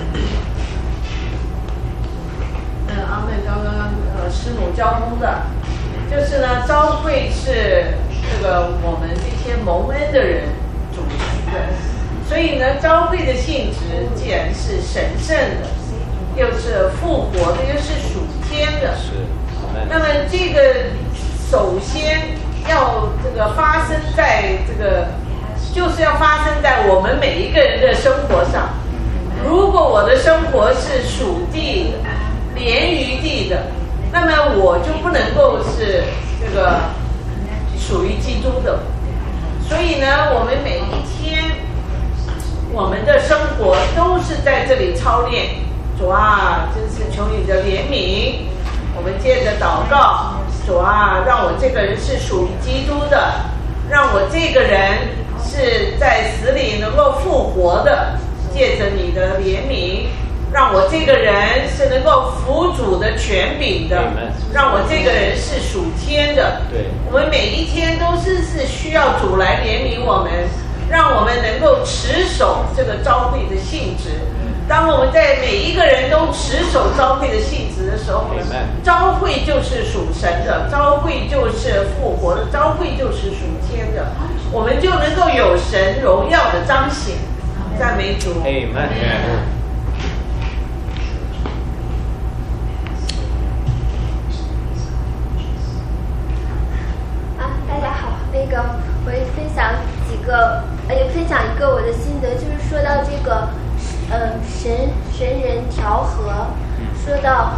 阿妹刚刚师母交通的，就是呢，召会是这个我们这些蒙恩的人组成的，所以呢，召会的性质既然是神圣的，又是复活的，又是属天的， 是。 那么这个首先要这个发生在这个。就是要发生在我们每一个人的生活上。如果我的生活是属地的、连于地的，那么我就不能够是这个属于基督的。所以呢，我们每一天我们的生活都是在这里操练。主啊，真是求你的怜悯。我们接着祷告，主啊，让我这个人是属于基督的，让我这个人是在死里能够复活的，借着你的怜悯，让我这个人是能够服主的权柄的，让我这个人是属天的。 对， 我们每一天都是需要主来怜悯我们，让我们能够持守这个召会的性质。当我们在每一个人都持守召会的性质的时候，召会就是属神的，召会就是复活的，召会就是属天的，我们就能够有神荣耀的彰显。赞美主。 Amen。 大家好，我也分享一个我的心得，就是说到这个。神人调和，说到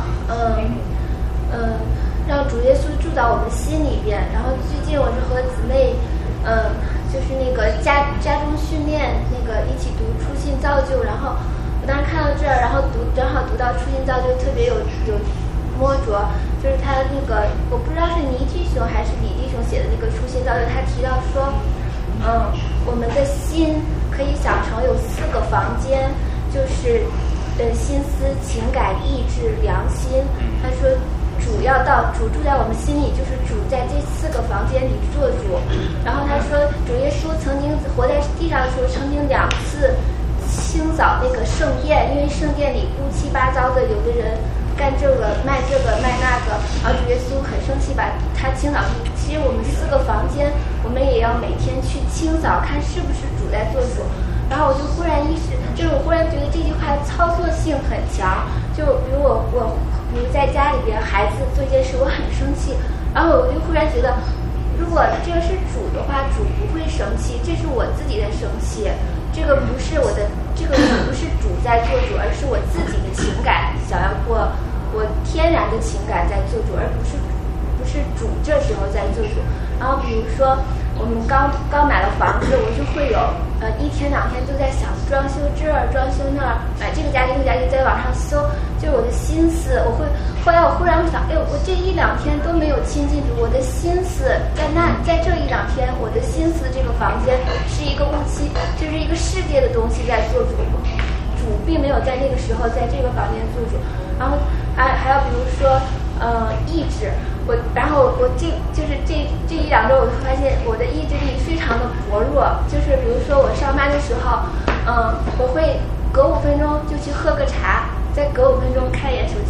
让主耶稣住到我们心里边。然后最近我是和姊妹就是那个家中训练那个一起读初信造就，然后我当时看到这儿，然后正好读到初信造就，特别有摸着，就是他那个我不知道是倪弟兄还是李弟兄写的那个初信造就，他提到说我们的心可以想成有4个房间，就是心思、情感、意志、良心。他说主住在我们心里，就是主在这4个房间里做主。然后他说主耶稣曾经活在地上的时候，曾经2次清扫那个圣殿，因为圣殿里乌七八糟的，有的人干这个卖那个，然后主耶稣很生气，把他清扫。其实我们4个房间，我们也要每天去清扫，看是不是主在做主。然后我就忽然意识，就是我忽然觉得这句话操作性很强。就比如比如在家里边，孩子做一件事，我很生气，然后我就忽然觉得，如果这个是主的话，主不会生气，这是我自己的生气。这个不是不是主在做主，而是我自己的情感想要过我天然的情感在做主，而不是主这时候在做主。然后比如说我们刚买了房子，我就会有1天2天都在想装修这儿装修那儿，买这个家具那个家具，在网上搜，就是我的心思。后来我忽然会想，我这1-2天都没有亲近主，我的心思在这1-2天，我的心思这个房间是一个雾气，就是一个世界的东西在做主，主并没有在那个时候在这个房间做主。然后还有比如说意志。然后我这1-2周，我就发现我的意志力非常的薄弱。就是比如说我上班的时候，我会隔5分钟就去喝个茶，再隔5分钟看一眼手机。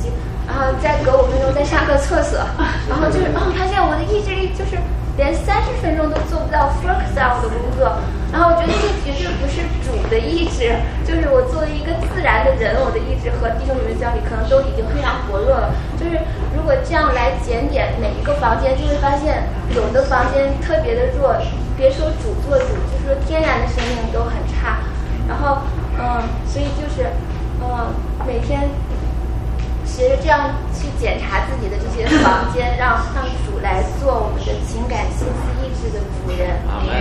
然后再隔5分钟再上个厕所，然后就是发现我的意志力就是连30分钟都做不到 focus on 我的工作。然后我觉得这绝对不是主的意志，就是我作为一个自然的人，我的意志和弟兄姊妹相比可能都已经非常薄弱了。就是如果这样来检点每一个房间，就会发现有的房间特别的弱，别说主做主，就是说天然的生命都很差。然后所以就是每天学着这样去检查自己的这些房间，让主来做我们的情感、心思、意志的主人。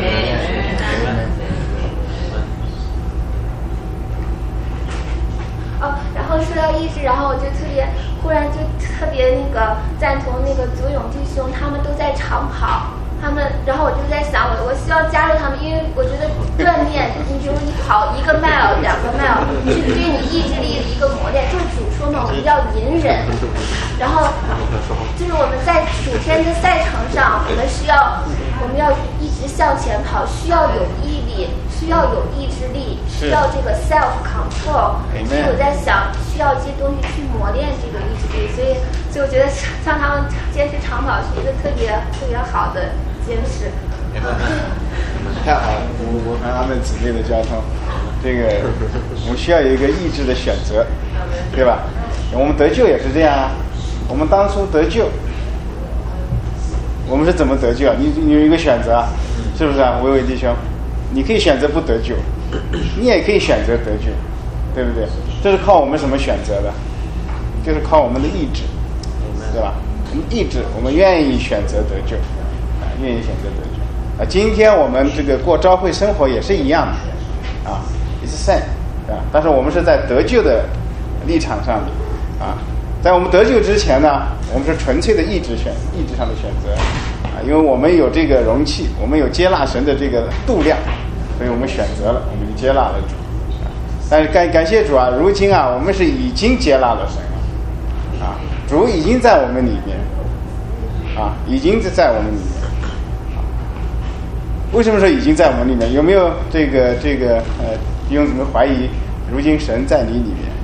然后说到意志，然后我就忽然特别赞同左勇弟兄，他们都在长跑。然后我就在想，我希望加入他们，因为我觉得锻炼，你比如你跑1个 mile、2个 mile， 是对你意志力的一个磨练。就是主说嘛，我们要隐忍。然后就是我们在主天的赛程上，我们要一直向前跑，需要有毅力，需要有意志力，需要这个 self control。所以我在想，需要一些东西去磨练这个意志力。所以我觉得像他们坚持长跑是一个特别好的坚持。 太好了，我看他们姊妹的交通，我们需要有一个意志的选择，对吧？我们得救也是这样啊。我们当初得救，我们是怎么得救啊？你有一个选择啊，是不是啊？伟伟弟兄，你可以选择不得救，你也可以选择得救，对不对？这是靠我们什么选择的？就是靠我们的意志，对吧？我们意志，我们愿意选择得救，愿意选择得救。今天我们过召会生活也是一样的啊 ，it's the same， 啊，但是我们是在得救的立场上的啊。在我们得救之前呢，我们是纯粹的意志上的选择啊，因为我们有这个容器，我们有接纳神的这个度量，所以我们选择了，我们接纳了主啊。但是感谢主啊，如今啊，我们是已经接纳了神了啊，主已经在我们里面啊，已经在我们里面啊。为什么说已经在我们里面？有没有弟兄姊妹怀疑如今神在你里面？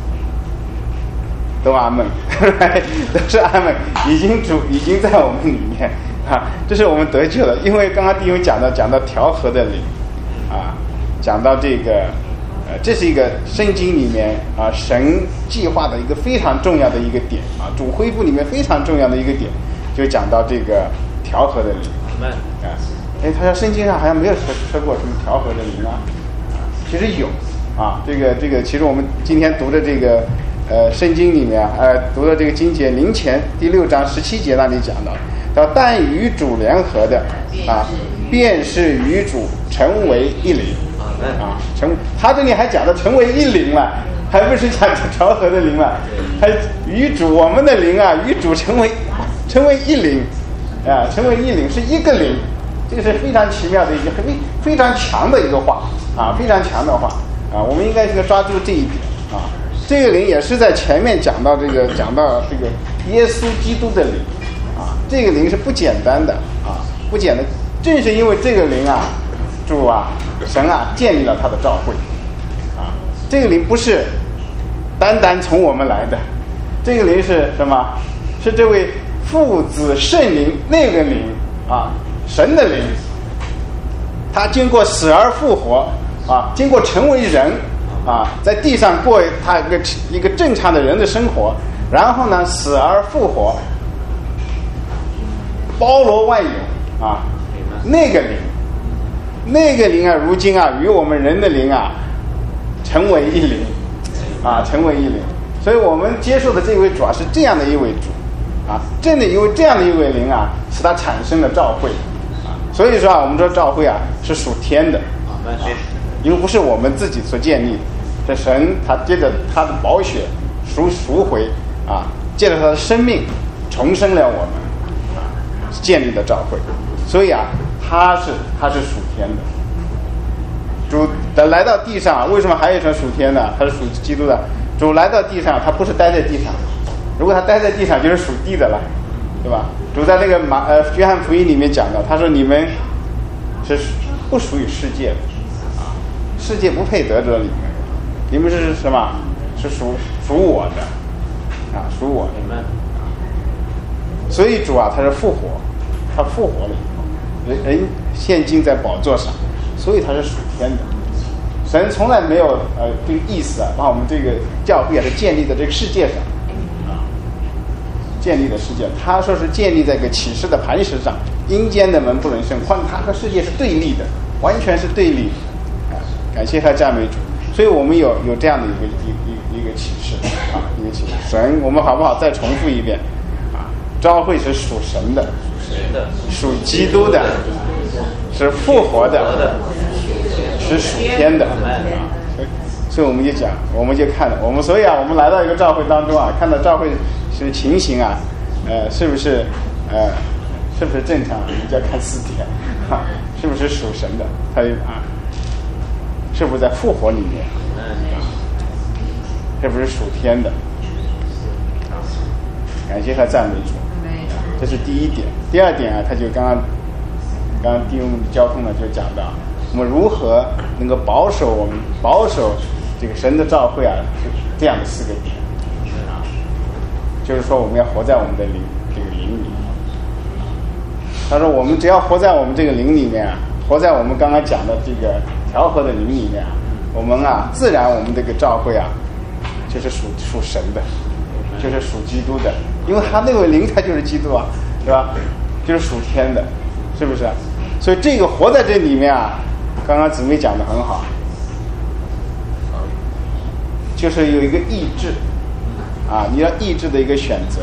都阿门，都是阿门，主已经在我们里面啊，这是我们得救了。因为刚刚弟兄讲到调和的灵啊，讲到这是一个圣经里面啊神计划的一个非常重要的一个点啊，主恢复里面非常重要的一个点，就讲到这个调和的灵。啊，他说圣经上好像没有说过什么调和的灵啊，其实有啊，其实我们今天读的圣经里面读的这个经节灵前第6章17节那里讲到，但与主联合的啊，便是与主成为一灵啊，他这里还讲到成为一灵了，还不是讲调和的灵了，还与主我们的灵啊，与主成为一灵啊，成为一灵是一个灵，这个是非常奇妙的一个非常强的一个话啊，非常强的话啊，我们应该抓住这一点啊。这个灵也是在前面讲到这个耶稣基督的灵啊，这个灵是不简单的啊，不简单。正是因为这个灵啊，主啊，神啊，建立了他的召会啊。这个灵不是单单从我们来的，这个灵是什么？是这位父子圣灵那个灵啊，神的灵，他经过死而复活啊，经过成为人。啊，在地上过他一个正常的人的生活，然后呢，死而复活，包罗万有啊，那个灵啊，如今啊，与我们人的灵啊，成为一灵啊，成为一灵。所以我们接受的这位主啊，是这样的一位主啊，正的因为这样的一位灵啊，使他产生了召会啊。所以说啊，我们说召会啊是属天的啊，因为不是我们自己所建立的。这神他借着他的宝血赎回啊，借着他的生命重生了我们啊，建立了召会。所以啊，他是属天的。主的来到地上啊，为什么还有一层属天的？他是属基督的。主来到地上，他不是待在地上，如果他待在地上，就是属地的了，对吧？主在那个约翰福音里面讲到，他说你们是不属于世界的啊，世界不配得着你们。你们是什么？是属我的属我。所以主啊，他是复活，他复活了以后，人现今在宝座上，所以他是属天的。神从来没有这个意思啊，把我们这个教会是建立在这个世界上建立的世界，他说是建立在一个启示的磐石上，阴间的门不能胜，他和世界是对立的，完全是对立的感谢和赞美主。所以我们有这样的一个启示一个启示。神，我们好不好再重复一遍召会是属神的，属基督的，是复活的，是属天的所以我们就讲，我们就看了，所以我们来到一个召会当中看到召会是情形是不是正常？我们就要看4点是不是属神的？它是不是在复活里面？是不是属天的？感谢和赞美主，这是第一点。第二点他就刚刚弟兄交通呢就讲到，我们如何能够保守这个神的召会是这样的4个点就是说我们要活在我们的这个灵里。他说我们只要活在我们这个灵里面活在我们刚刚讲的这个调和的灵里面我们自然我们这个召会就是属神的，就是属基督的，因为他那个灵他就是基督是吧？就是属天的，是不是？所以这个活在这里面刚刚姊妹讲的很好，就是有一个意志你要意志的一个选择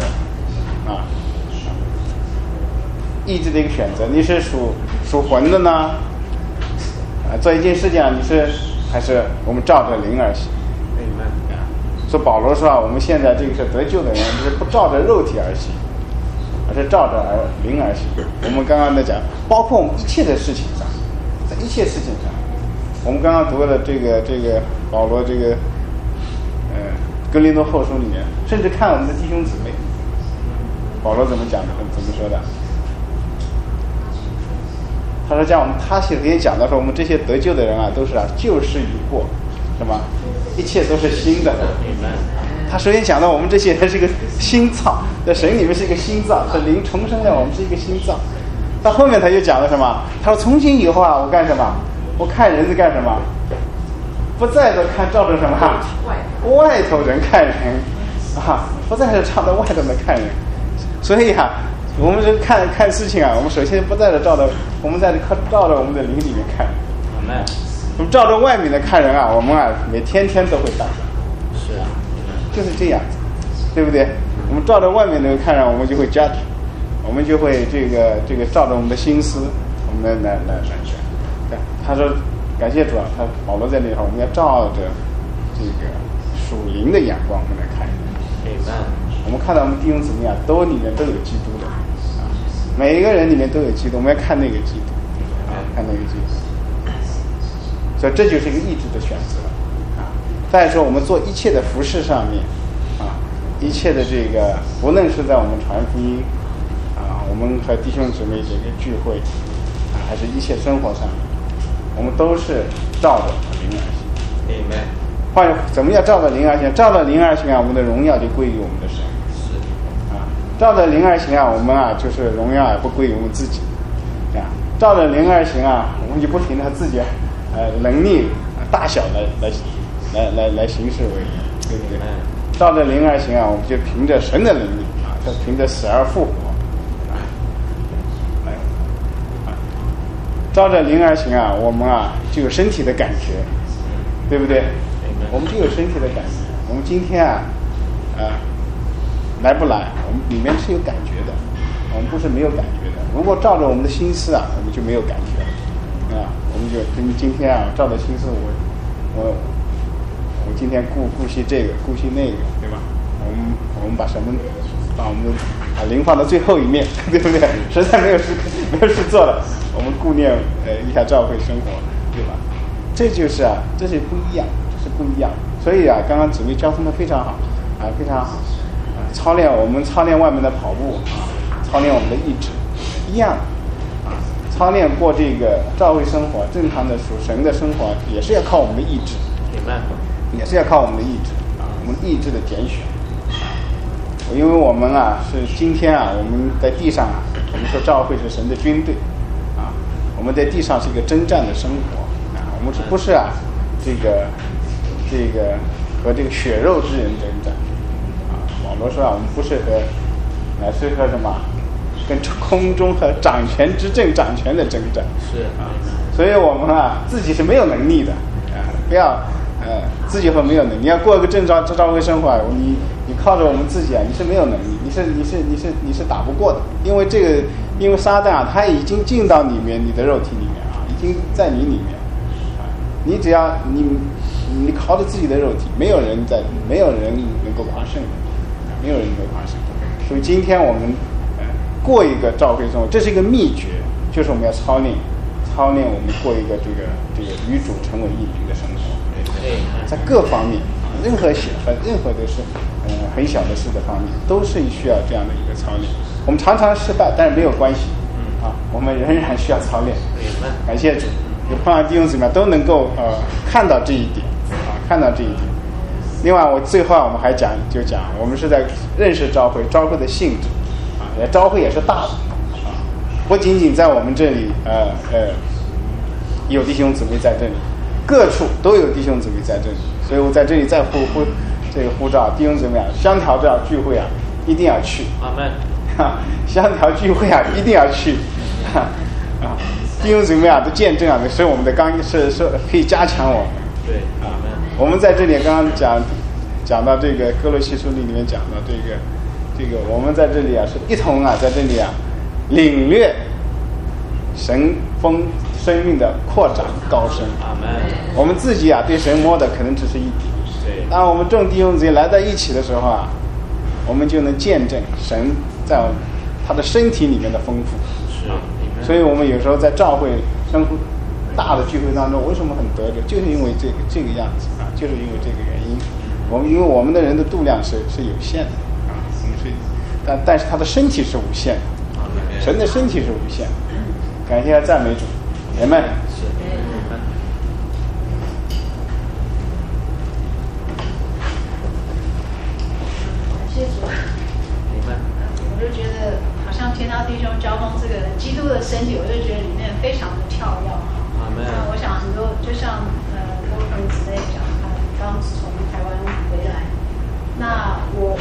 意志的一个选择，你是属魂的呢做一件事情你是还是我们照着灵而行。所以保罗说我们现在这个是得救的人就是不照着肉体而行，而是照着灵而行。我们刚刚在讲包括我们一切的事情上，在一切事情上，我们刚刚读了这个保罗这个哥林多后书里面，甚至看我们的弟兄姊妹，保罗怎么讲的？怎么说的？他说他首先讲的说我们这些得救的人都是旧事已过，是吗？一切都是新的。他首先讲到我们这些人是一个新造，在神里面是一个新造，是灵重生的，我们是一个新造。到后面他就讲了什么？他说从今以后我干什么？我看人是干什么？不再的看照着什么外头人看人不再是照着外头人看人。所以我们是看事情我们首先不再是照着我们在照着我们的灵里面看。我们照着外面的看人我们每天都会犯。是就是这样，对不对？我们照着外面的看人，我们就会judge，我们就会这个照着我们的心思，我们来选。他说感谢主他保罗在那头，我们要照着这个属灵的眼光我们来看人。我们看到我们弟兄姊妹都里面都有基督的每一个人里面都有基督，我们要看那个基督看那个基督。所以这就是一个意志的选择再说我们做一切的服事上面一切的这个无论是在我们传福音我们和弟兄姊妹这个聚会还是一切生活上我们都是照着灵而行。换怎么叫照着灵而行？照着灵而行我们的荣耀就归于我们的神。照着灵而行我们就是荣耀不归于我们自己照着灵而行我们就不停的自己能力大小来行事为人，对不对？照着灵而行我们就凭着神的能力就凭着死而复活照着灵而行我们就有身体的感觉，对不对？我们就有身体的感觉。我们今天来不来我们里面是有感觉的，我们不是没有感觉的。如果照着我们的心思我们就没有感觉了我们就跟今天照着心思我今天顾惜这个顾惜那个，对吧？我们把我们灵放到最后一面，对不对？实在没有事做了，我们顾念一下教会生活，对吧？这就是这是不一样，这是不一样。所以刚刚姊妹交通的非常好非常好我们操练外面的跑步操练我们的意志一样操练过这个教会生活正常的属神的生活也是要靠我们的意志，也是要靠我们的意志我们意志的拣选因为我们啊是今天啊我们在地上啊，我们说教会是神的军队啊，我们在地上是一个征战的生活啊，我们是不是啊这个和这个血肉之人征战啊？保罗说啊，我们不是乃是和什么？跟空中和掌权之政掌权的征战是啊，所以我们啊自己是没有能力的啊，不要自己和没有能力，你要过一个正教会生活啊，你靠着我们自己啊，你是没有能力，你是打不过的，因为撒旦啊，他已经进到里面你的肉体里面啊，已经在你里面啊，你只要你靠着自己的肉体，没有人能够夸胜的，没有人能够夸胜。所以今天我们过一个教会生活，这是一个秘诀，就是我们要操练我们过一个这个与主成为一灵的生活，在各方面任何的事很小的事的方面都是需要这样的一个操练。我们常常失败，但是没有关系啊，我们仍然需要操练。感谢主，有碰到弟兄姊妹都能够看到这一点啊，看到这一点。另外，我最后我们还讲我们是在认识教会的性质。教会也是大的啊，不仅仅在我们这里有弟兄姊妹在这里，各处都有弟兄姊妹在这里，所以我在这里再呼召弟兄姊妹啊，香条这样聚会啊一定要去， 阿们， 香条聚会啊一定要去啊，弟兄姊妹啊都见证啊，是我们的是可以加强我们， 对啊，我们在这里刚刚讲到这个哥罗西书里面讲到这个我们在这里啊是一同啊在这里啊领略神生命的扩展高深。 阿们。 我们自己啊对神摸的可能只是一点， 对。 当我们众弟兄姊妹来在一起的时候啊，我们就能见证神在他的身体里面的丰富。 是。 所以我们有时候在教会生活大的聚会当中，为什么很得着，就是因为这个样子啊，就是因为这个原因。因为我们的人的度量是有限的。但是他的身体是无限的，神的身体是无限的。感谢赞美主，阿们。 谢谢主。我就觉得好像听到弟兄交通这个基督的身体，我就觉得里面非常的跳跃。我想很多就像各位朋友之类讲，他刚从台湾回来。那我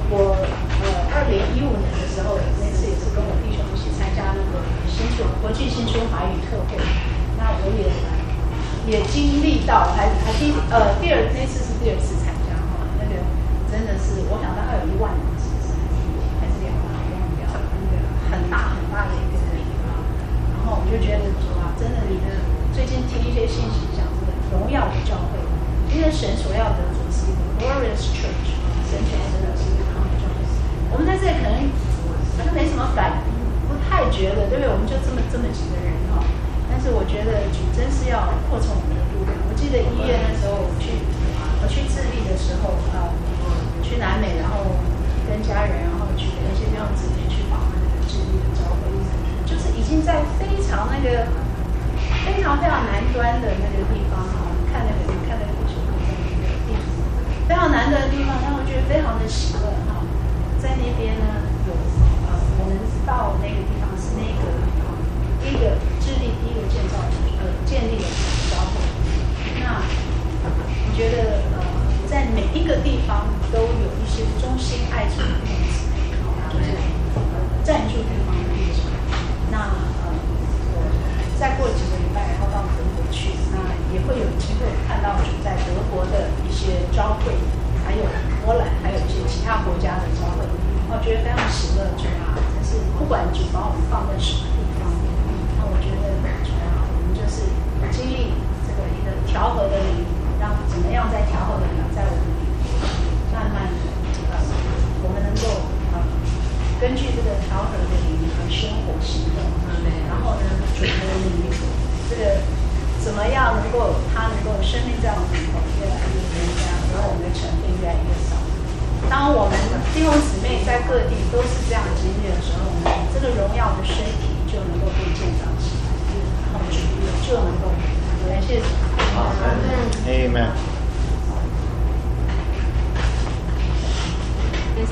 2015年的时候，那次也是跟我弟兄一起参加那个国际新春华语特会，那我也经历到，那次是第二次参加哈，那个真的是我想大概有1万人，还是2万，那个很大的一个地方，然后我就觉得哇，真的你的最近听一些信息讲这个荣耀的教会，因为神所要的主是一个 glorious church。神全真的是一个康教会，我们在这里可能好像没什么反应，不太觉得，对不对？我们就这么几个人哈，但是我觉得主真是要扩充我们的度量。我记得1月那时候我去智利的时候去南美，然后跟家人，然后去跟一些弟兄姊妹去访问那个智利的教会，就是已经在非常南端的那个地方哈，你看那个地球的那个地图，非常难得的地方，让我觉得非常的喜乐哈。在那边呢有我们到那个地方是那个智利第一个建立的教会。那我觉得在每一个地方都有一些忠心爱主的弟兄姊妹，就是赞助对方的立场。那我再过几个礼拜，然后到德国去，那也会有机会看到主在德国的一些教会，还有波兰，还有一些其他国家的教会，我觉得非常喜乐主啊！但是不管主把我们放在什么地方，那我觉得主啊，我们就是经历这个一个调和的灵，让怎么样在调和的灵在我们里面，慢慢的我们能够根据这个调和的灵和生活行动，然后呢，主的灵这个怎么样能够生命在我们里头越来越增加，然后我们的成分越来越少。当我们弟兄姊妹在各地都是这样经历的时候呢，这个荣耀的身体就能够被建造起来，然后就能够感谢主。 Amen。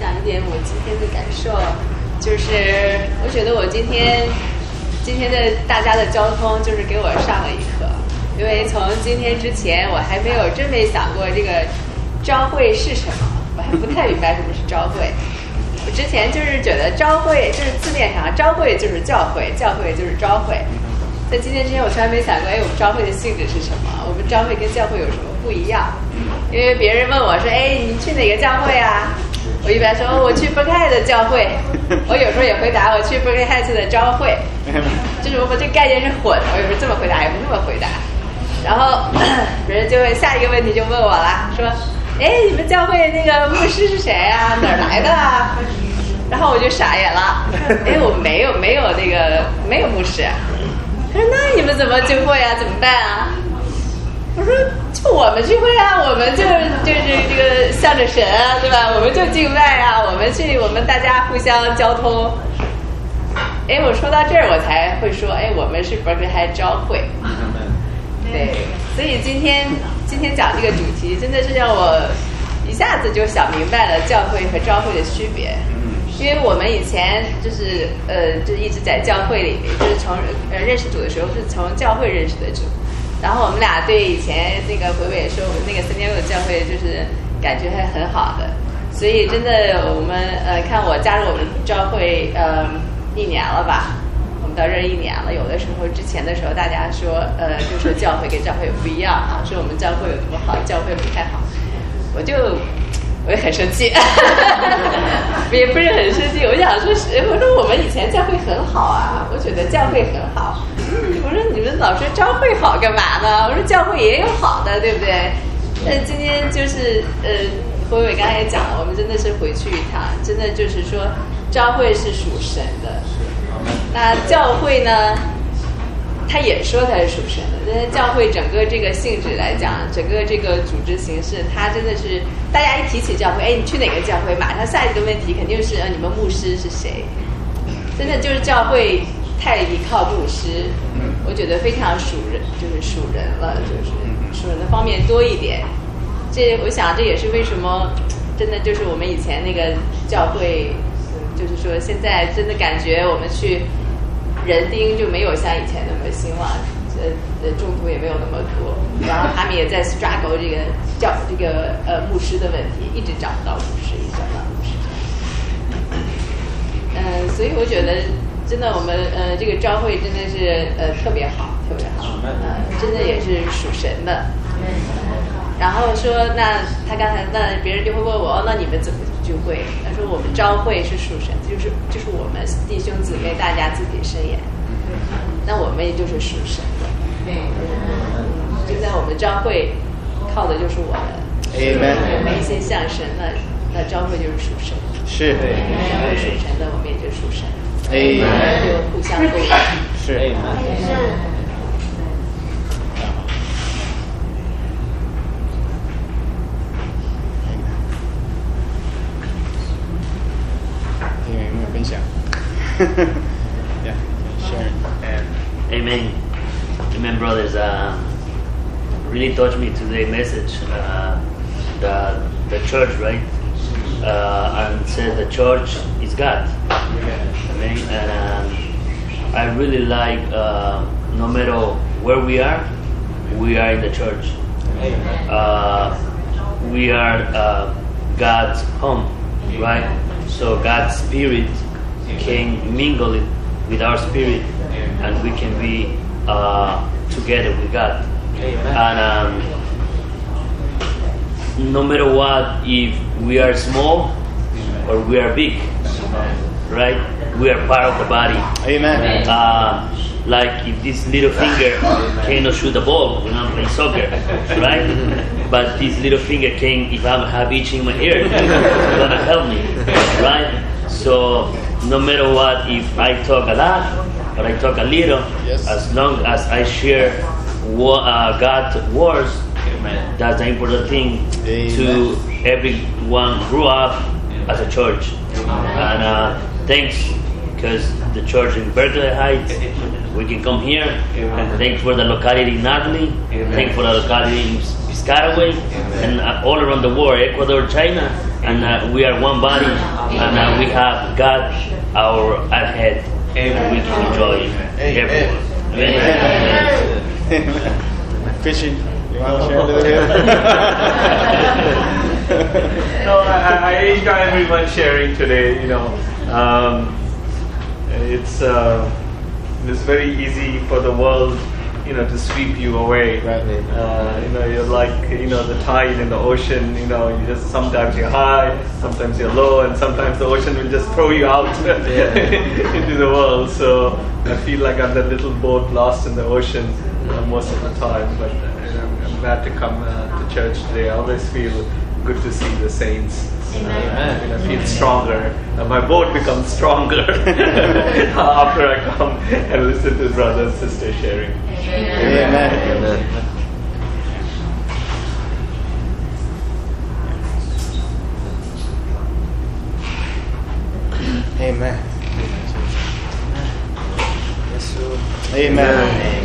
享一点我今天的感受，就是我觉得我今天的大家的交通就是给我上了一课，因为从今天之前我还真没想过这个朝会是什么，我还不太明白什么是朝会。我之前就是觉得朝会就是字面上朝会就是教会，教会就是朝会。在今天之前我从来没想过，我们朝会的性质是什么？我们朝会跟教会有什么不一样？因为别人问我说，你去哪个教会啊？我一般说我去 Berkeley 的教会，我有时候也回答我去 Berkeley Heights 的朝会，就是我把这个概念是混的，我有时候这么回答，也不那么回答。然后别人就会下一个问题就问我了，说，你们教会那个牧师是谁啊？哪儿来的啊？然后我就傻眼了，我没有那个没有牧师。他说：“那你们怎么聚会啊？怎么办啊？”我说：“就我们聚会啊，我们就是这个向着神啊，对吧？我们就敬拜啊，我们大家互相交通。”我说到这儿，我才会说，我们是 Berkeley High 朝会。对，所以今天讲这个主题，真的是让我一下子就想明白了教会和朝会的区别。因为我们以前就一直在教会里面，就是从认识主的时候是从教会认识的主，然后我们俩对以前那个回伟说我们那个3.6的教会就是感觉还很好的，所以真的我们看我加入我们教会1年了吧，我们到这1年了，有的时候之前的时候大家说就说教会跟教会不一样啊，说我们教会有多好，教会不太好，我也很生气，也不是很生气。我想说，我说我们以前教会很好啊，我觉得教会很好。我说你们老说教会好干嘛呢？我说教会也有好的，对不对？但今天就是辉伟刚才也讲了，我们真的是回去一趟，真的就是说，教会是属神的。那教会呢？他也说他是属神的，但是教会整个这个性质来讲，整个这个组织形式，它真的是大家一提起教会，你去哪个教会？马上下一个问题肯定是你们牧师是谁？真的就是教会太依靠牧师，我觉得非常属人，就是属人了，就是属人的方面多一点。我想这也是为什么真的就是我们以前那个教会，就是说现在真的感觉我们去。人丁就没有像以前那么兴旺，中途也没有那么多，然后他们也在 struggle 这个牧师的问题，一直找不到牧师，一直找不到牧师。所以我觉得真的我们这个朝会真的是特别好，特别好，真的也是属神的。然后说那他刚才那别人就会问我那你们怎么聚会？他说我们朝会是属神，就是我们弟兄姊妹大家自己申言，那我们也就是属神的。就在我们朝会靠的就是我们，我们一些向神，那朝会就是属神，是朝会属神的，我们也就属神，就互相沟通，是。 Yeah, Sharon. Amen. Amen, brothers. Really touched me today's message. The church, right? And says the church is God. Amen. And I really like, no matter where we are in the church. We are God's home, right? So God's Spirit can mingle it with our spirit, and we can be together with God. And no matter what, if we are small or we are big, right? We are part of the body. Amen. Like if this little finger cannot shoot the ball when I'm playing soccer, right? But this little finger can, if I have itch in my ear, it's gonna help me, right? So no matter what, if I talk a lot or I talk a little, as long as I share God's words, that's the important thing. To everyone grew up as a church. And thanks, because the church in Berkeley Heights, we can come here. And thanks for the locality in Natalie. Thanks for the locality Piscataway, and all around the world, Ecuador, China, and we are one body, and we have God our head, and we can enjoy everyone. Amen. Fishing. You want to share a little bit? No, I enjoy everyone sharing today. It's very easy for the world, to sweep you away. Right. You're like, the tide in the ocean. You just sometimes you're high, sometimes you're low, and sometimes the ocean will just throw you out into the world. So I feel like I'm that little boat lost in the ocean most of the time. But I'm glad to come to church today. I always feel good to see the saints. I feel stronger. My boat becomes stronger after I come and listen to brothers and sisters sharing. Amen. Amen. Amen.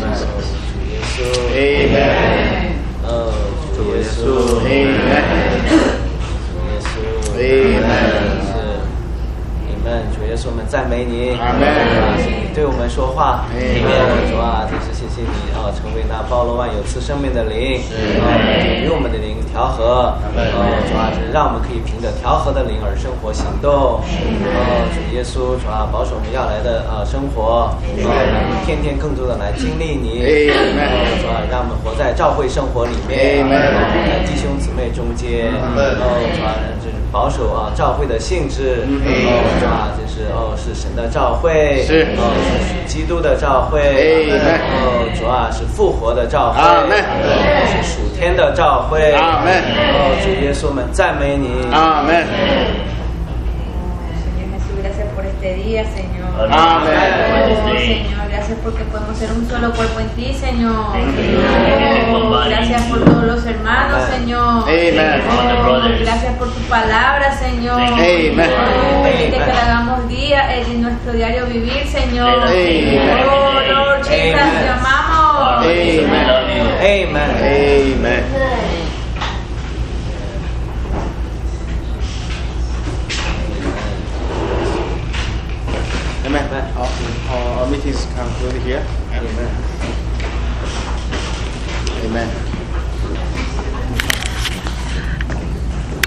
Amen， 主耶稣，我们赞美你， 阿门。 你对我们说话，主啊，真是谢谢你成为那包罗万有赐生命的灵，与我们的灵调和，主啊，让我们可以凭着调和的灵而生活行动，主耶稣，主啊，保守我们要来的生活，天天更多的来经历你，主啊，让我们活在教会生活里面，在弟兄姊妹中间，主啊，就是保守教会的性质，主啊，是神的教会，是基督的教会，主啊，是复活的教会，是属天的教会，主耶稣们赞美你，阿门。 Amén. Oh, Señor, gracias porque podemos ser un solo cuerpo en ti, Señor. Gracias por todos los hermanos, Señor. Gracias por tu palabra, Señor. Permite que la hagamos día en nuestro diario vivir, Señor. Oh, Lord Jesus, te amamos. Amen.